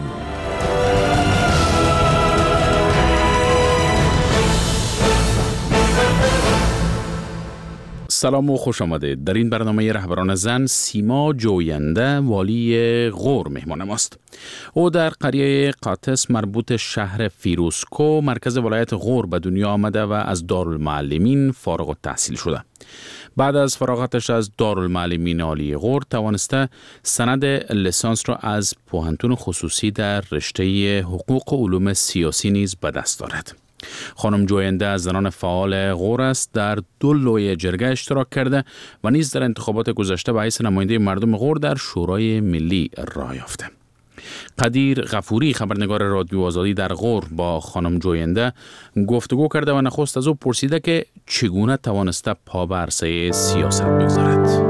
سلام و خوش آمدید. در این برنامه رهبران زن سیما جوینده والی غور مهمان ماست. او در قریه قاطس مربوط شهر فیروزکو مرکز ولایت غور به دنیا آمده و از دارالمعلمین فارغ التحصیل شده. بعد از فراغتش از دارالمعلمین عالی غور توانسته سند لیسانس را از پوهنتون خصوصی در رشته حقوق و علوم سیاسی نیز به دست دارد. خانم جوینده از زنان فعال غور است. در 2 لوی جرگه اشتراک کرده و نیز در انتخابات گذشته به حیث نماینده مردم غور در شورای ملی راه یافته. قدیر غفوری خبرنگار رادیو آزادی در غور با خانم جوینده گفتگو کرده و نخست از او پرسیده که چگونه توانسته پا به عرصه سیاست بگذارد.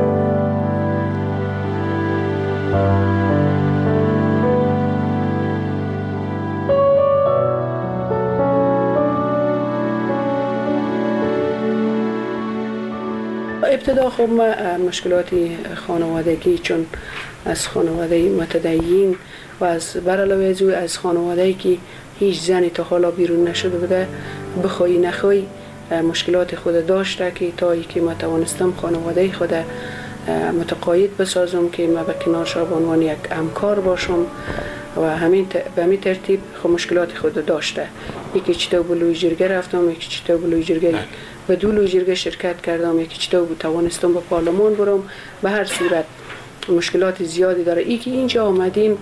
ابتدا خب مشکلات خانوادگی، چون از خانواده متدین و از برعلاوه از او از خانواده‌ای که هیچ زنی تا حالا بیرون نشده بوده، بخوای نخوای مشکلات خود داشته که تا ای که ما توانستم خانواده خود متقاعد بسازم که ما به کنارش به عنوان یک همکار باشم و همین به همین ترتیب خب مشکلات خود داشته. یکی چطور به لوی جرگه رفتم، یکی چطور به لوی جرگه به 2 لوی جرگه شرکت کردم، یکی چطور توانستم به پارلمان برم. به هر صورت مشکلات زیادی داره. ای که اینجا آمدیم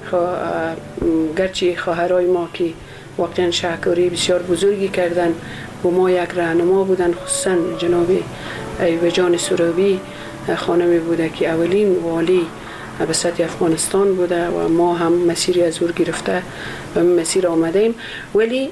گرچه خواهرای ما که واقعا شهکاری بسیار بزرگی کردن و ما یک راهنما بودن، خصوصا جناب ایوجان سروی خانمی بوده که اولین والی به سطح افغانستان بوده و ما هم مسیری از او گرفته و مسیر آمدیم. ولی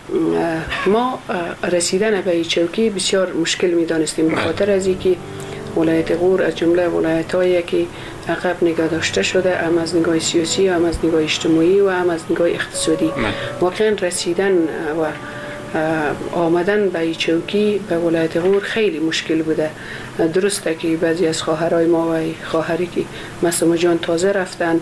ما رسیدن به این چوکی بسیار مشکل می دانستیم به خاطر از اینکه ولایت غور از جمله ولایت‌هایی که عقب نگاه داشته شده، هم از نگاه سیاسی، هم از نگاه اجتماعی و هم از نگاه اقتصادی. واقعا رسیدن و آمدن به این چوکی به ولایت غور خیلی مشکل بوده. درسته که بعضی از خواهرای ما و خواهری که مثل جان تازه رفتن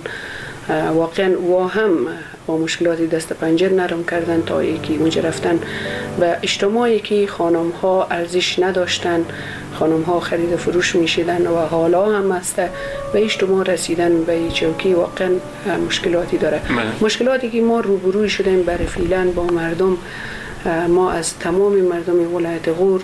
واقعا و هم با مشکلاتی دست پنجه نرم کردن تا اینکه اونجا رفتن و اجتماعی که خانم ها ارزش نداشتن، خانم ها خرید و فروش میشیدن و حالا هم است به اجتماع رسیدن به این چوکی واقعا مشکلاتی داره. مشکلاتی که ما روبروی شدیم برای فعلا با مردم، ما از تمام مردم ولایت غور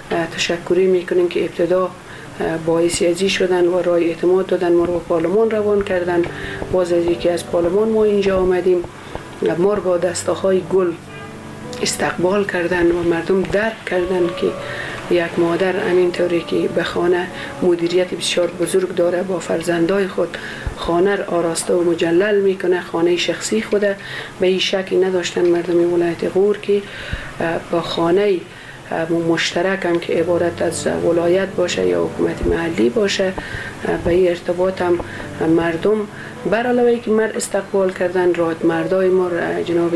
تشکری میکنیم که ابتدا باعث ازی شدن و رای اعتماد دادن، ما رو به پارلمان روان کردن. باز از یکی از پارلمان ما اینجا آمدیم، ما رو با دستاهای گل استقبال کردن و مردم درک کردن که یک مادر همینطوری که به خانه مدیریت بسیار بزرگ داره، با فرزندای خود خانه را آراسته و مجلل میکنه، خانه شخصی خوده. به این شکی نداشتن مردم ولایت غور که با خانه مشترک هم که عبارت از ولایت باشه یا حکومت محلی باشه به این ارتباط هم مردم برعلاوه که مرد استقبال کردن. راد مردای ما جناب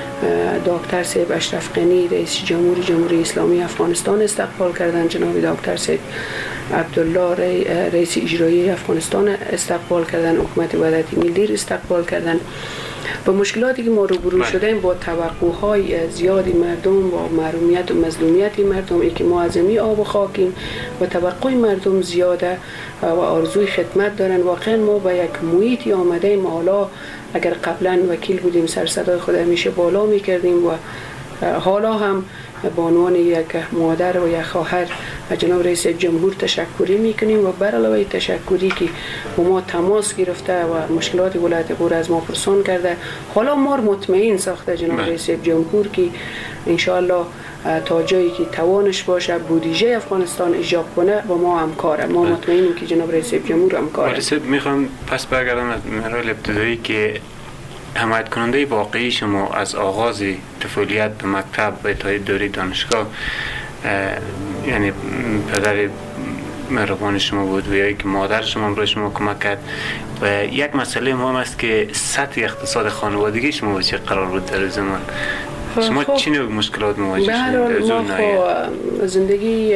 دکتر صاحب اشرف غنی رئیس جمهوری اسلامی افغانستان استقبال کردن، جناب دکتر صاحب عبدالله رئیس اجرایی افغانستان استقبال کردن، حکومت وحدت ملی استقبال کردن. با مشکلاتی که ما روبرو شدیم، با توقعهای زیادی مردم، با محرومیت و مظلومیت مردم، ای که ما از می آب و خاکیم و توقع مردم زیاده و آرزوی خدمت دارن. واقعا ما با یک محیطی آمدیم، حالا اگر قبلا وکیل بودیم سر صدای خود همیشه بالا می کردیم و حالا هم به عنوان یک مادر و یک خواهر جناب رئیس جمهور تشکری میکنیم و بر علاوه تشکری که با ما تماس گرفته و مشکلات ولایت غور از ما پرسان کرده، حالا ما مطمئن ساخته جناب رئیس جمهور که انشاءالله تا جایی که توانش باشه بودجه افغانستان ایجاب کنه با ما همکاره. ما مطمئنیم که جناب رئیس جمهور همکاره. رئیس میخوام پس برگردم از مراحل ابتدایی که حمایت کننده واقعی شما از آغاز طفولیت به مکتب و تا دوره دانشگاه، یعنی پدر مهربان شما بود و یا که مادر شما برای شما کمک کرد و یک مسئله مهم است که سطح اقتصاد خانوادگی شما چه قرار بود در زمان؟ شما چه نوع مشکلات مواجه شدید؟ ما زندگی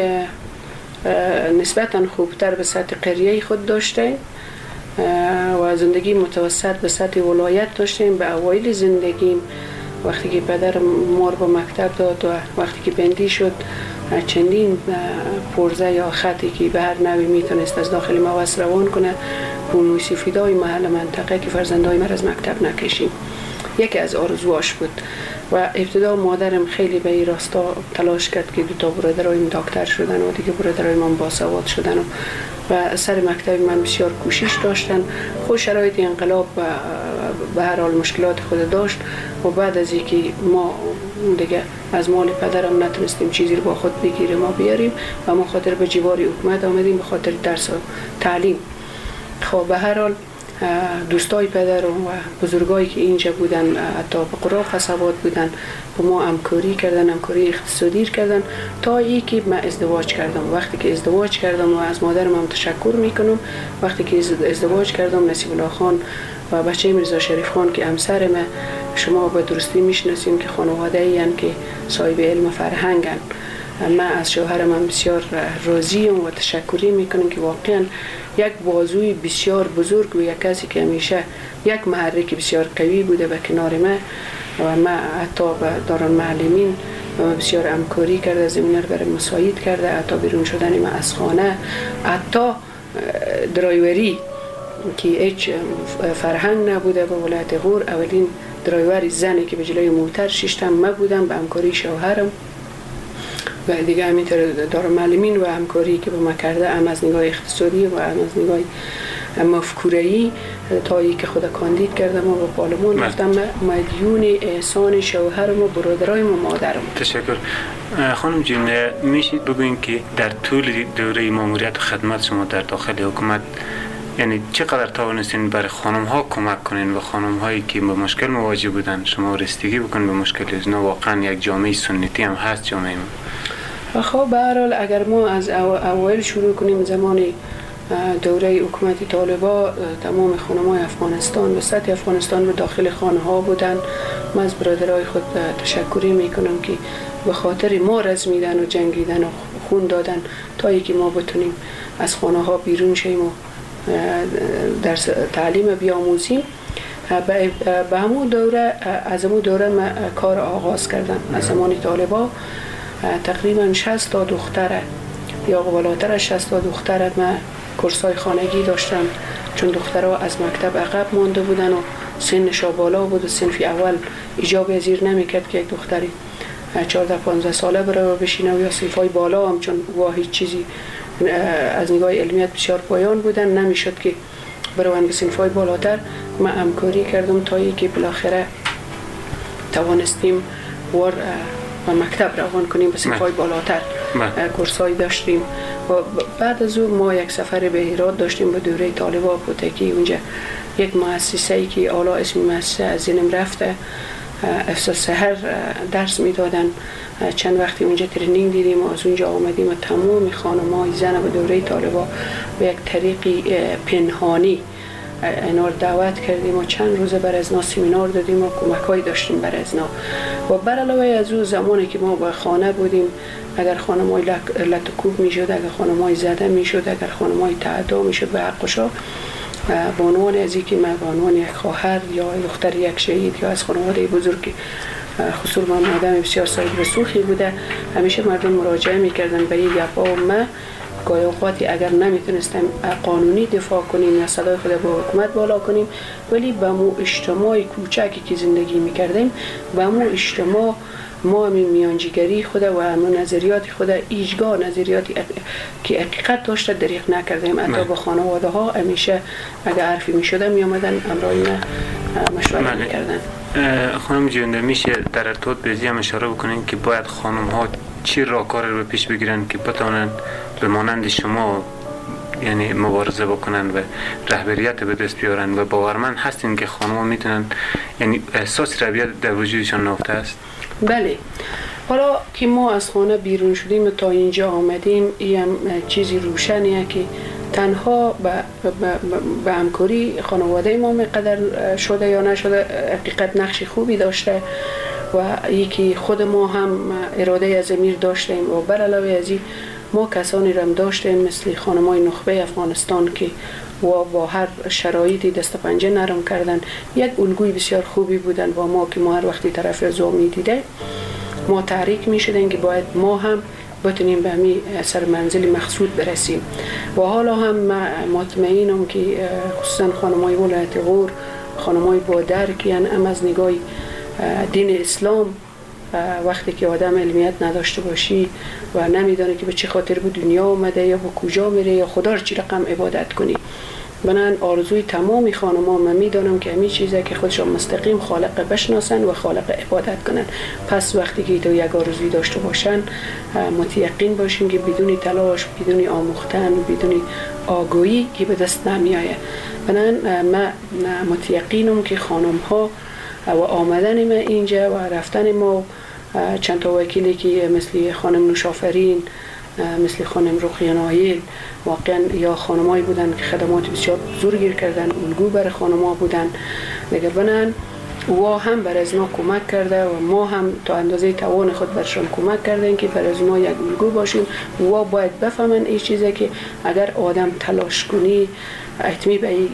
نسبتا خوبتر به سطح قریه خود داشتیم و زندگی متوسط به سطح ولایت داشتیم. به اوایل زندگیم وقتی که پدرم ما رو به مکتب داد و وقتی که بندی شد چندین پرزه یا خطی که به هر نوی میتونست از داخل موث روان کنه بومی سفیدای محل منطقه که فرزندای من از مکتب نکشیم یکی از آرزواش بود و ابتدا مادرم خیلی به این راستا تلاش کرد که 2 برادرایم دکتر شدن و دیگه برادرایم من باسواد شدن و سر مکتب من بسیار کوشش داشتن. خود شرایط انقلاب به هر حال مشکلات خود داشت و بعد از اینکه ما دیگه از مال پدرم نتونستیم چیزی رو با خود بگیریم ما بیاریم و ما خاطر به جوار حکومت آمدیم به خاطر درس و تعلیم. خب به هر حال دوستای پدر و بزرگایی که اینجا بودن حتی به قراق قصبات بودن با ما همکاری کردن، همکاری اقتصادی کردن تا ای که من ازدواج کردم. وقتی که ازدواج کردم و از مادرم هم تشکر میکنم، وقتی که ازدواج کردم نصیب الله خان و بچه رضا شریف خان که همسر من شما به درستی میشناسیم که خانواده این که صاحب علم فرهنگن. من از شوهرم هم بسیار راضیم و تشکری میکنم که واقعا یک بازوی بسیار بزرگ و یک کسی که همیشه یک محرک بسیار قوی بوده به کنار من و من حتی به دارالمعلمین بسیار همکاری کرده، زمینه رو برای مساعد کرده، حتی بیرون شدن من از خانه، حتی درایوری که هیچ فرهنگ نبوده به ولایت غور اولین درایور زنی که به جلوی موتر شیشتم من بودم به همکاری شوهرم و دیگه همینطور دارالمعلمین و همکاری که با ما کرده هم از نگاه اقتصادی و هم از نگاه مفکوره‌ای تا ای که خدا کاندید کردم و با پارلمان رفتم مدیون احسان شوهرم و برادرایم و مادرم. تشکر. خانم جون میشید بگوین که در طول دوره ماموریت و خدمت شما در داخل حکومت یعنی چقدر توانستین برای خانم ها کمک کنین و خانم هایی که با مشکل مواجه بودن شما رسیدگی بکنین به مشکل اینا؟ واقعا یک جامعه سنتی هم هست جامعه ما. خب به هر حال اگر ما از اول شروع کنیم زمان دوره حکومت طالبا تمام خانم‌های افغانستان به سطح افغانستان به داخل خانه ها بودن. من از برادرای خود تشکری میکنم که به خاطر ما رزمیدن و جنگیدن و خون دادن تا اینکه ما بتونیم از خانه ها بیرون شیم و در تعلیم بیاموزیم. به همون دوره از همون دوره من کار آغاز کردم. از زمان طالبا تقریبا 60 تا دختره یا بالاتر از 60 تا دختره من کورسای خانگی داشتم چون دخترها از مکتب عقب مانده بودن و سنشا بالا بود و صنف اول ایجاب ازیر نمیکرد که یک دختری 14-15 ساله برای بشینه و یا صنفای بالا هم چون واحد چیزی از نگاه علمیت بسیار پایان بودن نمیشد که بروند به صنفای بالاتر. من همکاری کردم تا اینکه بالاخره توانستیم و مکتب روان کنیم به صنفای بالاتر. کورسای داشتیم و بعد از اون ما یک سفر به هرات داشتیم به دوره طالبا پوتکی. اونجا یک مؤسسه‌ای که حالا اسم مؤسسه از ذهنم رفته افسر سحر درس میدادن. چند وقتی اونجا ترینینگ دیدیم و از اونجا آمدیم و تمام خانم‌های زن به دوره طالبا به یک طریقی پنهانی اینا دعوت کردیم و چند روز بر ازنا سمینار دادیم و کمک‌های داشتیم بر ازنا. و بر علاوه از اون زمانی که ما با خانه بودیم اگر خانم‌های لطکوب میشد، اگر خانم‌های زده میشد، اگر خانم‌های تعدا میشد به حقشا به عنوان از اینکه من به عنوان یک خواهر یا دختر یک شهید یا از خانواده بزرگ خصوصا من آدم بسیار صاحب رسوخی بوده همیشه مردم مراجعه میکردن به این گپا و من گاهی اوقاتی اگر نمیتونستم قانونی دفاع کنیم یا صدای خود با حکومت بالا کنیم ولی به مو اجتماع کوچکی که زندگی میکردیم به مو اجتماع ما همین میانجیگری خود و همون نظریات خود ایجگاه نظریاتی که حقیقت داشته دریغ نکردیم. حتی با خانواده ها همیشه اگر حرفی میشده میامدن امرای مشوره میکردن. خانم جونده میشه در ارتباط به هم اشاره بکنین که باید خانم ها چی راهکار رو پیش بگیرن که بتونن به مانند شما یعنی مبارزه بکنن و رهبریت به دست بیارن و باورمند هستین که خانم‌ها میتونن یعنی احساس رهبریت در وجودشان نهفته است؟ بله، حالا که ما از خانه بیرون شدیم تا اینجا آمدیم، این چیزی روشنیه که تنها به همکاری خانواده ما مقدر شده یا نشده حقیقت نقش خوبی داشته و یکی خود ما هم اراده از امیر داشتیم و بر علاوه از این ما کسانی رم داشتیم مثل خانمای نخبه افغانستان که و با هر شرایطی دست پنجه نرم کردن، یک الگوی بسیار خوبی بودن و ما که ما هر وقتی طرف ازو می دیده ما تحریک می شدیم که باید ما هم بتونیم به همین سر منزل مقصود برسیم و حالا هم مطمئنم که خصوصا خانمای ولایت غور، خانمای با درکی هم از نگاه دین اسلام، وقتی که آدم علمیت نداشته باشی و نمیدونه که به چه خاطر به دنیا اومده یا به کجا میره یا خدا رو چی رقم عبادت کنی، بنان آرزوی تمامی خانم‌ها من میدونم که همین چیزه که خودشون مستقیم خالق بشناسن و خالق عبادت کنن. پس وقتی که تو یک آرزوی داشته باشن متیقن باشین که بدون تلاش، بدون آموختن، بدون آگاهی که به دست نمیایه. بنان من متیقنم که خانم‌ها و آمدن ما اینجا و رفتن ما چند تا وکیلی که مثل خانم نوشافرین، مثل خانم رقیه نایل واقعا یا خانمایی بودن که خدمات بسیار بزرگی کردن، الگو برای خانم‌ها بودن دیگر، بنان و هم بر از ما کمک کرده و ما هم تا اندازه توان خود برشان کمک کردیم که بر از ما یک الگو باشیم و باید بفهمن این چیزه که اگر آدم تلاش کنی حتمی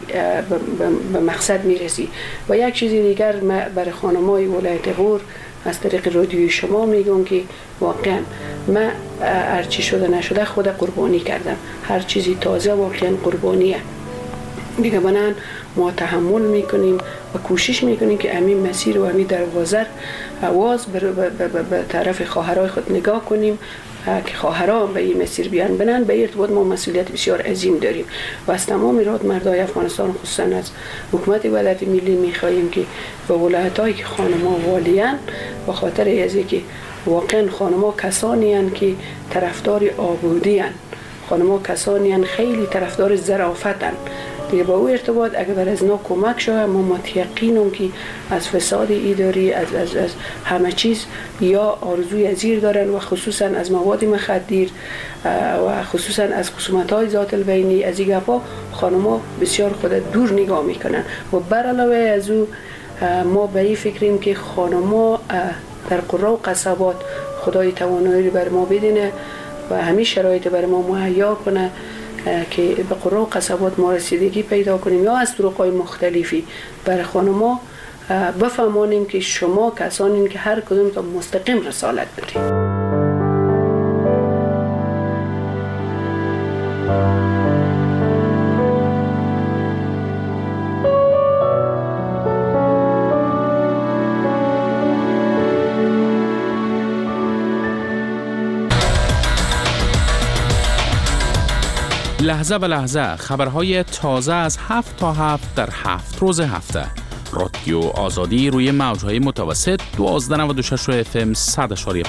به مقصد میرسی. و یک چیزی دیگر برای خانم‌های ولایت غور از طریق رادیوی شما میگم که واقعا من هر چی شده نشده خود قربانی کردم، هر چیزی تازه واقعا قربانیه دیگه. بنان ما تحمل میکنیم و کوشش میکنیم که همین مسیر و همین دروازه آواز به طرف خواهرای خود نگاه کنیم که خواهران به این مسیر بیان. بنان به ارتباط ما مسئولیت بسیار عظیم داریم و از تمام مردای افغانستان خصوصا از حکومت ولایت ملی میخواهیم که به ولایت‌هایی که خانم‌ها والیان به خاطر از اینکه واقعا خانم‌ها کسانی هستند که طرفدار آبادی هستند، خانم‌ها کسانی هستند خیلی طرفدار ظرافتند دیگه. با او ارتباط اگر بر از نا کمک شود ما متیقنیم که از فساد اداری از همه چیز یا آرزوی ازیر دارن و خصوصا از مواد مخدر و خصوصا از خصومت‌های ذات البینی، از این گپا خانم‌ها بسیار خود دور نگاه میکنن و بر علاوه از او ما به این فکریم که خانم‌ها در قرا و قصبات خدای توانایی بر ما بدینه و همین شرایط بر ما مهیا کنه که به قرا و قصبات ما رسیدگی پیدا کنیم یا از طرق‌های مختلفی برای خانم‌ها بفهمانیم که شما کسانین که هر کدوم تا مستقیم رسالت دارید. لحظه به لحظه خبرهای تازه از 7 تا 7 در 7 روز هفته. رادیو آزادی روی موجهای متوسط 1296 FM 100.5.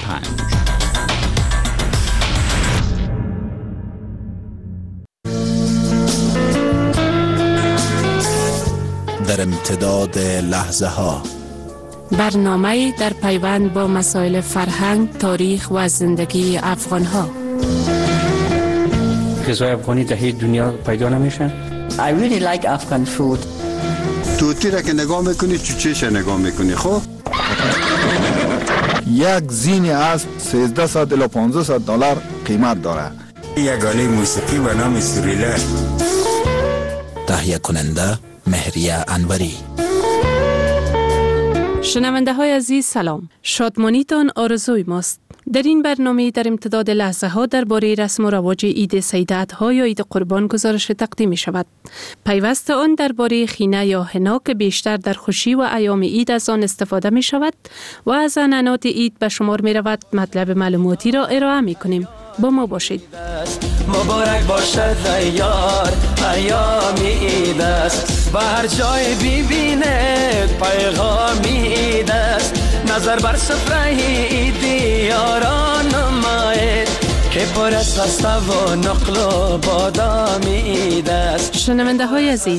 در امتداد لحظه ها برنامه در پیوند با مسائل فرهنگ، تاریخ و زندگی افغان ها. غذای افغانی در هیچ دنیا پیدا نمیشن. I really like Afghan food. توتی را که نگاه میکنی چوچهش نگاه میکنی. خب یک زین اسب 1300 الی 1500 دلار قیمت داره. یک آله موسیقی به نام سوریلا. تهیه کننده مهریه انوری. شنونده های عزیز سلام، شادمانیتان آرزوی ماست. در این برنامه در امتداد لحظه ها درباره رسم و رواج عید سیدعتها یا عید قربان گزارش تقدیم می شود. پیوست آن درباره خینه یا حنا که بیشتر در خوشی و ایام عید از آن استفاده می شود و از عنعنات عید به شمار می رود مطلب معلوماتی را ارائه می کنیم. با ما باشید. مبارک باشد یار ایام عید است، به هر جای ببیند پیغام عید است. نظر بر سفره عیدی یاران نماید که پر از خسته و نقل و بادام عید است. شنونده های عزیز،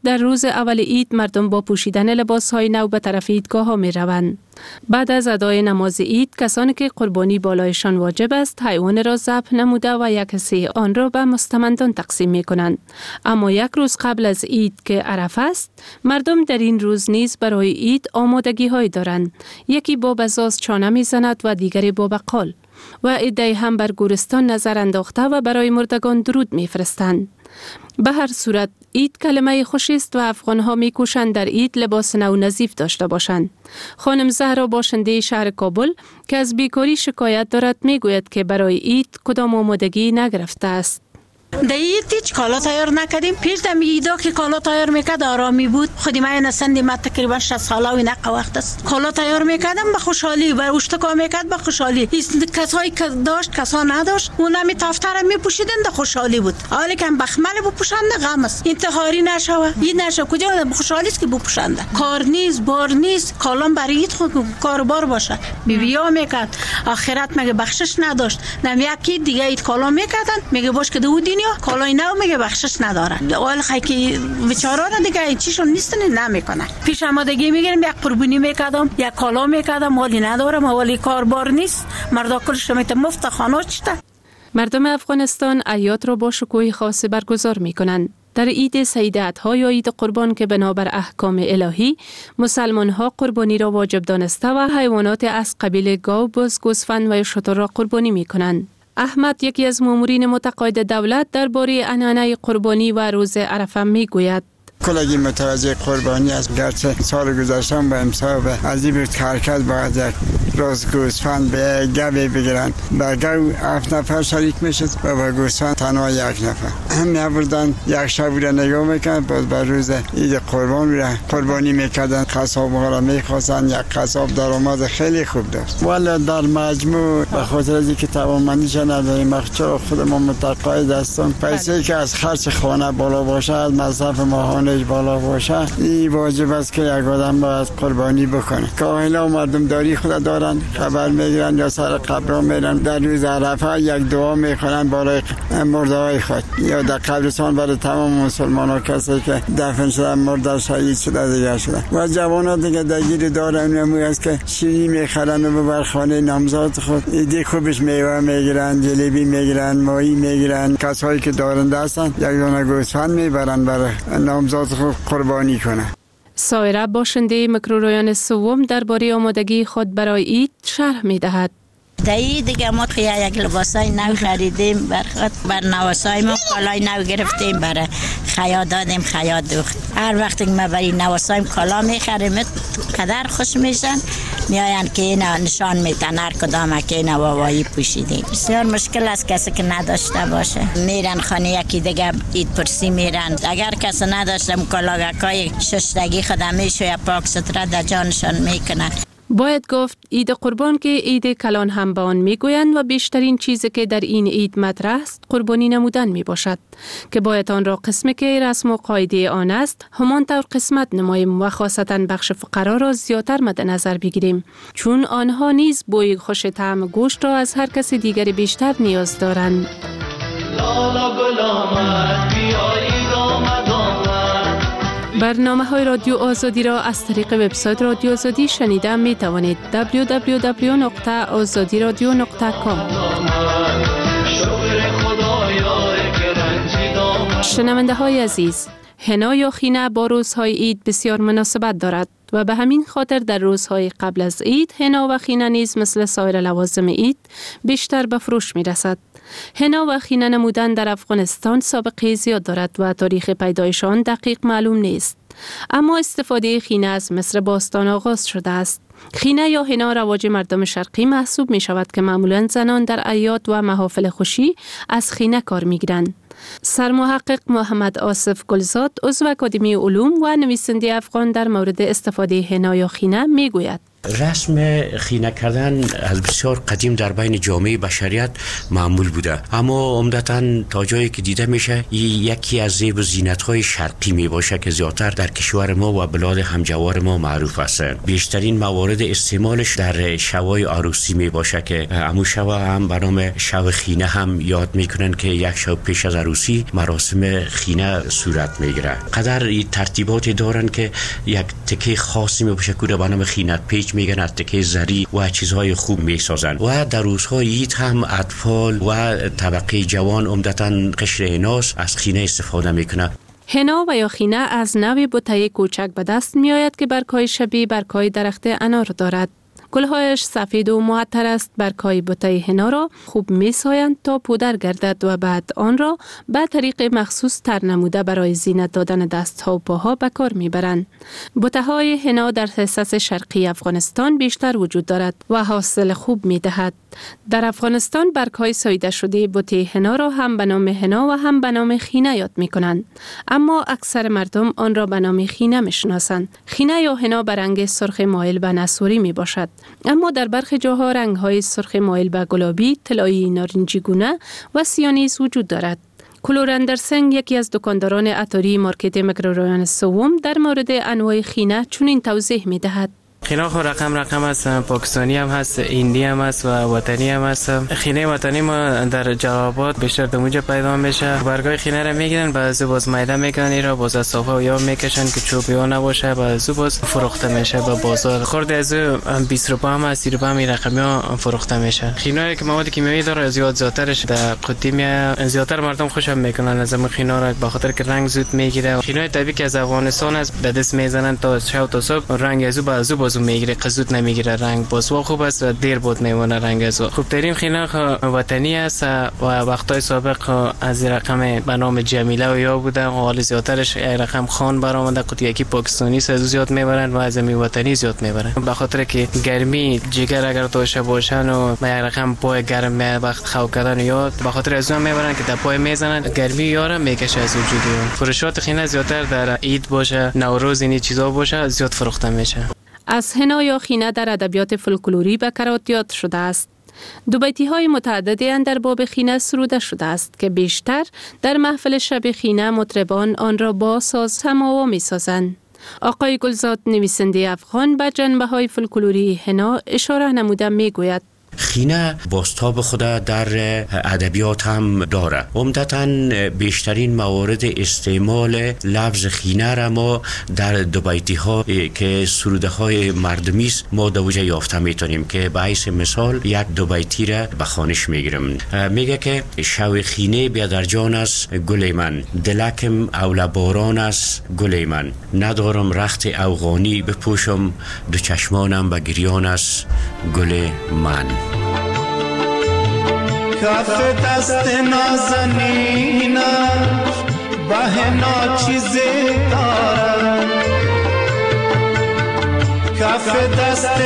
در روز اول عید مردم با پوشیدن لباس‌های نو به طرف ایدگاه‌ها می‌روند. بعد از ادای نماز عید کسانی که قربانی بالایشان واجب است حیوان را ذبح نموده و یک حصه آن را به مستمندان تقسیم می‌کنند. اما یک روز قبل از عید که عرفه است مردم در این روز نیز برای عید آمادگی‌های دارند. یکی با بزاز چانه می‌زند و دیگری با بقال و عده‌ای هم بر گورستان نظر انداخته و برای مردگان درود می‌فرستند. به هر صورت عید کلمه خوشی است و افغان‌ها می‌کوشند در عید لباس نو نظیف داشته باشند. خانم زهرا باشنده شهر کابل که از بیکاری شکایت دارد میگوید که برای عید کدام آمادگی نگرفته است. در عید هیچ کالا تیار نکردیم. پیش دم عیدا که کالا تیار میکرد آرامی بود. خودی من سندی ما تقریبا 60 ساله و نق وقت است. کالا تیار میکردم به خوشحالی، بر اشتکا میکرد به خوشحالی. کسایی که داشت کسا نداشت اونا می تفتر میپوشیدن ده خوشحالی بود. حالی که بخمل بپوشند غم است. انتحاری نشوه. عید نشه کجا خوشحالی است که بپوشنده. کار نیست، بار نیست. کالام برای عید خود کاربار باشه. بیبیا میکرد. آخرت مگه بخشش نداشت. نم یکی دیگه عید کالا میکردن. میگه باش که دو دنیا کالای نو میگه بخشش ندارن. اول خیلی بیچارا را دیگه چیشون نیستن نمیکنن. پیش آمادگی میگیرم یک قربانی میکردم، یک کالا میکردم، ولی ندارم، ولی کاربار نیست. مردا کلش میت مفت خانه چته. مردم افغانستان عیاد را با شکوه خاص برگزار میکنند. در عید سیدعت‌ها یا عید قربان که بنابر احکام الهی مسلمان‌ها قربانی را واجب دانسته و حیوانات از قبیل گاو، بز، گوسفند و شتر را قربانی میکنند. احمد یکی از مامورین متقاعد دولت درباره عنعنه قربانی و روز عرفه میگوید: کلگی متوجه قربانی است. گرچه سال گذشتم به امسال از این بود که حرکت باید یک روز گوسفند به گوی بگیرن. به گو 7 نفر شریک میشد و به گوسفند تنها 1 نفر. هم میبردن یک شب رو نگاه میکرد. باز به روز عید قربان رو قربانی میکردن. قصاب را میخواستن. یک قصاب درآمد خیلی خوب داشت. ولی در مجموع به خاطر از اینکه توانمندیش نداریم مخصوصا خودمون متقاعد هستیم، پیسه که از خرج خانه بالا باشه، از مصرف ماهانه بالا باشه، این واجب است که یک آدم باید قربانی بکنه. کاهلا مردم داری خود دارن، خبر میگیرن یا سر قبر میرن. در روز عرفه یک دعا میکنن برای مرده‌های خود یا در قبرستان برای تمام مسلمان‌ها کسی که دفن شدن، مرده، شهید شده، دیگه شده. و جوانان دیگه درگیر دارن نموی است که شیری میخرن و ببر خانه نامزاد خود. ایدی خوبش میوه میگیرن، جلیبی میگیرن، ماهی میگیرن. کسایی که دارنده هستن یک دانه گوسفند میبرن برای نامزاد قربانی کنه. سایره باشنده میکرورایان سوم درباره آمادگی خود برای عید شرح میدهد. دایی دیگه ما یک لباسای نو خریدیم بر نواسای ما کالای نو گرفتیم برای خیاط دادیم، خیاط دوخت. هر وقت که ما برای نواسایم کالا میخریم قدر خوش میشن، میاین که اینا نشان میتن هر کدام که اینا واوایی پوشیدیم. بسیار مشکل است کسی که نداشته باشه. میرن خانه یکی دیگه عید پرسی میرن. اگر کسی نداشتم کالاگاکای ششتگی خودم میشوی پاک ستره در جانشان میکنن. باید گفت عید قربان که عید کلان هم به آن میگویند و بیشترین چیزی که در این عید مطرح است قربانی نمودن می باشد که باید آن را قسمی که رسم و قاعده آن است همانطور قسمت نماییم و خاصتا بخش فقرا را زیادتر مد نظر بگیریم، چون آنها نیز بوی خوش طعم گوشت را از هر کسی دیگری بیشتر نیاز دارند. برنامه‌های رادیو آزادی را از طریق وبسایت رادیو آزادی شنیده می توانید. www.azadiradio.com. شنونده های عزیز، حنا یا خینه با روزهای عید بسیار مناسبت دارد و به همین خاطر در روزهای قبل از عید حنا و خینه نیز مثل سایر لوازم عید بیشتر به فروش می رسد. حنا و خینه نمودن در افغانستان سابقه زیاد دارد و تاریخ پیدایشان دقیق معلوم نیست. اما استفاده خینه از مصر باستان آغاز شده است. خینه یا حنا رواج مردم شرقی محسوب می شود که معمولاً زنان در اعیاد و محافل خوشی از خینه کار می گیرند. سرمحقق محمد آصف گلزاد عضو اکادمی علوم و نویسنده افغان در مورد استفاده حنا یا خینه می گوید: رسم خینه کردن از بسیار قدیم در بین جامعه بشریت معمول بوده، اما عمدتاً تا جایی که دیده میشه یکی از زیب و زینت‌های شرقی می باشه که زیادتر در کشور ما و بلاد همجوار ما معروف است. بیشترین موارد استعمالش در شوای عروسی می باشه که همون شوا هم به نام شو خینه هم یاد میکنن که یک شب پیش از عروسی مراسم خینه صورت میگیره. قدر ترتیباتی دارن که یک تکه خاصی می باشه که به نام خینت پیچ میگن، از تکه زری و چیزهای خوب میسازن و در روزهای عید هم اطفال و طبقه جوان عمدتاً قشر حناس از خینه استفاده میکنه. حنا و یا خینه از نوع بوته کوچک به دست می آید که برگ‌های شبیه برگ‌های درخت انار دارد. گلهایش سفید و معطر است. برگ‌های بوته حنا را خوب می‌سایند تا پودر گردد و بعد آن را به طریق مخصوص تر نموده برای زینت دادن دست‌ها و پاها به کار می‌برند. بوته‌های حنا در حصص شرقی افغانستان بیشتر وجود دارد و حاصل خوب می‌دهد. در افغانستان برگ‌های ساییده شده بوته حنا را هم به نام حنا و هم به نام خینه یاد می‌کنند، اما اکثر مردم آن را به نام خینه می‌شناسند. خینه یا حنا به رنگ سرخ مایل به نسوری میباشد، اما در برخی جاها رنگ‌های سرخ مایل به گلابی، طلایی نارنجی گونه و سیانیز وجود دارد. کلور اندرسن، یکی از دکانداران عطاری مارکت مکرورایان سوم، در مورد انواع خینه چنین توضیح می‌دهد. خینه خو رقم هست، پاکستانی هم هست، هندی هم هست و وطنی هم هست. خینه وطنی ما در جوابات بیشتر دموجه پیدا میشه. برگای خینه را میگیرن، بعضی باز میده میکنن، این را باز از صافه یا میکشن که چوبی ها نباشه، بعضی باز فروخته میشه به بازار. خورده از 20 روپیه هم 30 روپیه هم این رقمی ها فروخته میشه. خینه که مواد کیمیایی داره زیادترش در قطی میاد، زیادتر مردم خوشم میکنن از این خینه را به خاطر که رنگ زود میگیره. خینه طبیعی که از افغانستان است، به دست میزنن تا شب تا صبح، رنگ از بازو میگیره، قزود نمیگیره، رنگ بازوا خوب است و دیر بود میمونه رنگ از. خوبترین خینه وطنی است و وقتای سابق از رقم به نام جمیله و یا بوده و حال زیادترش رقم خان برآمده، قطی یکی پاکستانی زیاد میبرن و از وطنی زیاد میبرن به خاطر که گرمی جگر اگر داشته باشن و به رقم پای گرم وقت خو کردن یا به خاطر از اون میبرن که در پای میزنن، گرمی یارم میکشه از وجود اون. فروشات خینه زیادتر در عید باشه، نوروز، این چیزا باشه زیاد فروخته میشه. از حنا یا خینه در ادبیات فولکلوری به کارات یاد شده است. دو بیتی‌های متعددی اندر باب خینه سروده شده است که بیشتر در محفل شب خینه مطربان آن را با ساز هم‌آوا می‌سازند. آقای گلزاد نویسنده افغان به جنبه‌های فولکلوری حنا اشاره نموده می‌گوید: خینه بازتاب خود در ادبیات هم داره. عمدتاً بیشترین موارد استعمال لفظ خینه را ما در دو بیتی ها که سروده های مردمی است ما دوجه یافته میتونیم که به حیث مثال یک دو بیتی را به خوانش میگیرم. میگه که شو خینه بیا در جان است گل من، دلکم اول باران است گل من، ندارم رخت افغانی بپوشم، دو چشمانم به گریان است گل من. کف دست نازنینش بهنا چیزی دارد، کف دست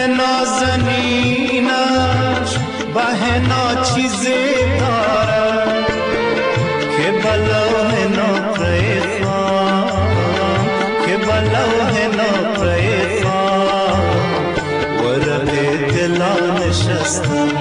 نازنینش بهنا چیزی دارد که بلوه نپریخان، که بلوه نپریخان ورق دلا نشستم.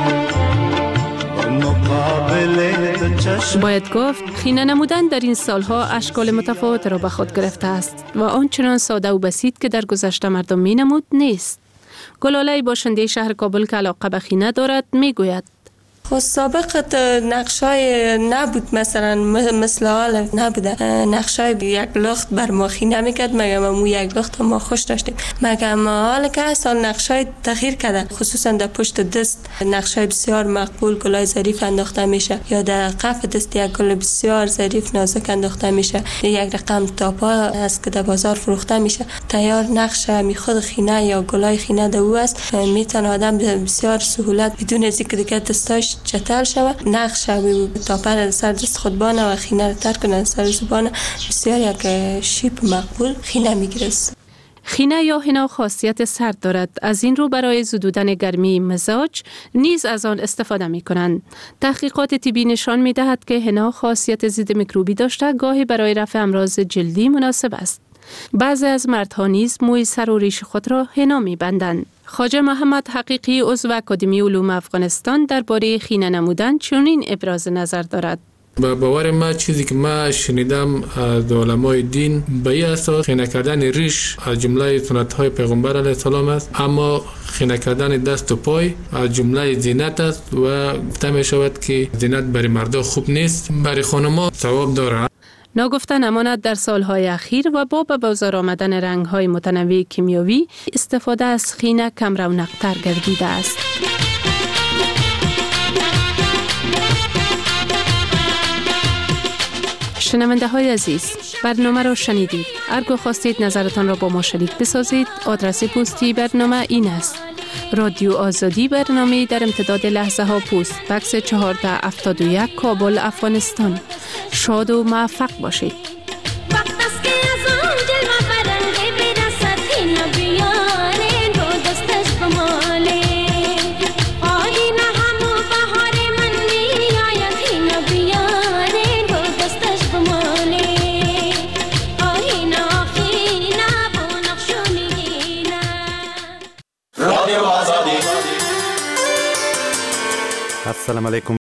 باید گفت خینه نمودن در این سالها اشکال متفاوت را به خود گرفته است و آنچنان ساده و بسیط که در گذشته مردم می نمود نیست. گلاله باشنده شهر کابل که علاقه به خینه دارد می گوید: خب سابق نقشای نبود، مثلا مثل حال نبوده، نقشای یک لخت بر ما خینه میکرد، مگه ما یک لخت ما خوش داشتیم، مگه ما حال که اصلا نقشای تغییر کردن، خصوصا در پشت دست نقشای بسیار مقبول گلای ظریف انداخته میشه یا در قف دست یک گل بسیار ظریف نازک انداخته میشه، یک رقم تاپا است که در بازار فروخته میشه، تیار نقش می خود خینه یا گلای خینه در او است، میتونه آدم بسیار سهولت بدون از اینکه دیگه دستاش چتر شود نقش تاپر سر دست خود بانه و خینه را تر کنه سر زبانه، بسیار یک شیپ مقبول خینه میگیره. خینه یا حنا خاصیت سرد دارد، از این رو برای زدودن گرمی مزاج نیز از آن استفاده می کنند. تحقیقات طبی نشان می دهد که حنا خاصیت ضد میکروبی داشته، گاهی برای رفع امراض جلدی مناسب است. بعضی از مردها نیز موی سر و ریش خود را حنا می‌بندند. خواجه محمد حقیقی عضو اکادمی علوم افغانستان درباره خینه نمودن چنین ابراز نظر دارد. با باور ما چیزی که ما شنیدم از علمای دین به این اساس خینه کردن ریش از جمله سنت های پیغمبر علیه السلام است، اما خینه کردن دست و پای از جمله زینت است و گفته می شود که زینت برای مردا خوب نیست، برای خانم‌ها ثواب دارد. ناگفته نماند در سالهای اخیر و با به بازار آمدن رنگ‌های متنوع کیمیایی استفاده از خینه کم رونق‌تر گردیده است. شنونده های عزیز، برنامه را شنیدید. اگر خواستید نظرتان را با ما شریک بسازید، آدرس پستی برنامه این است: رادیو آزادی، برنامه در امتداد لحظه ها، پست بکس 1471 کابل، افغانستان. شاد و موفق باشید. السلام علیکم.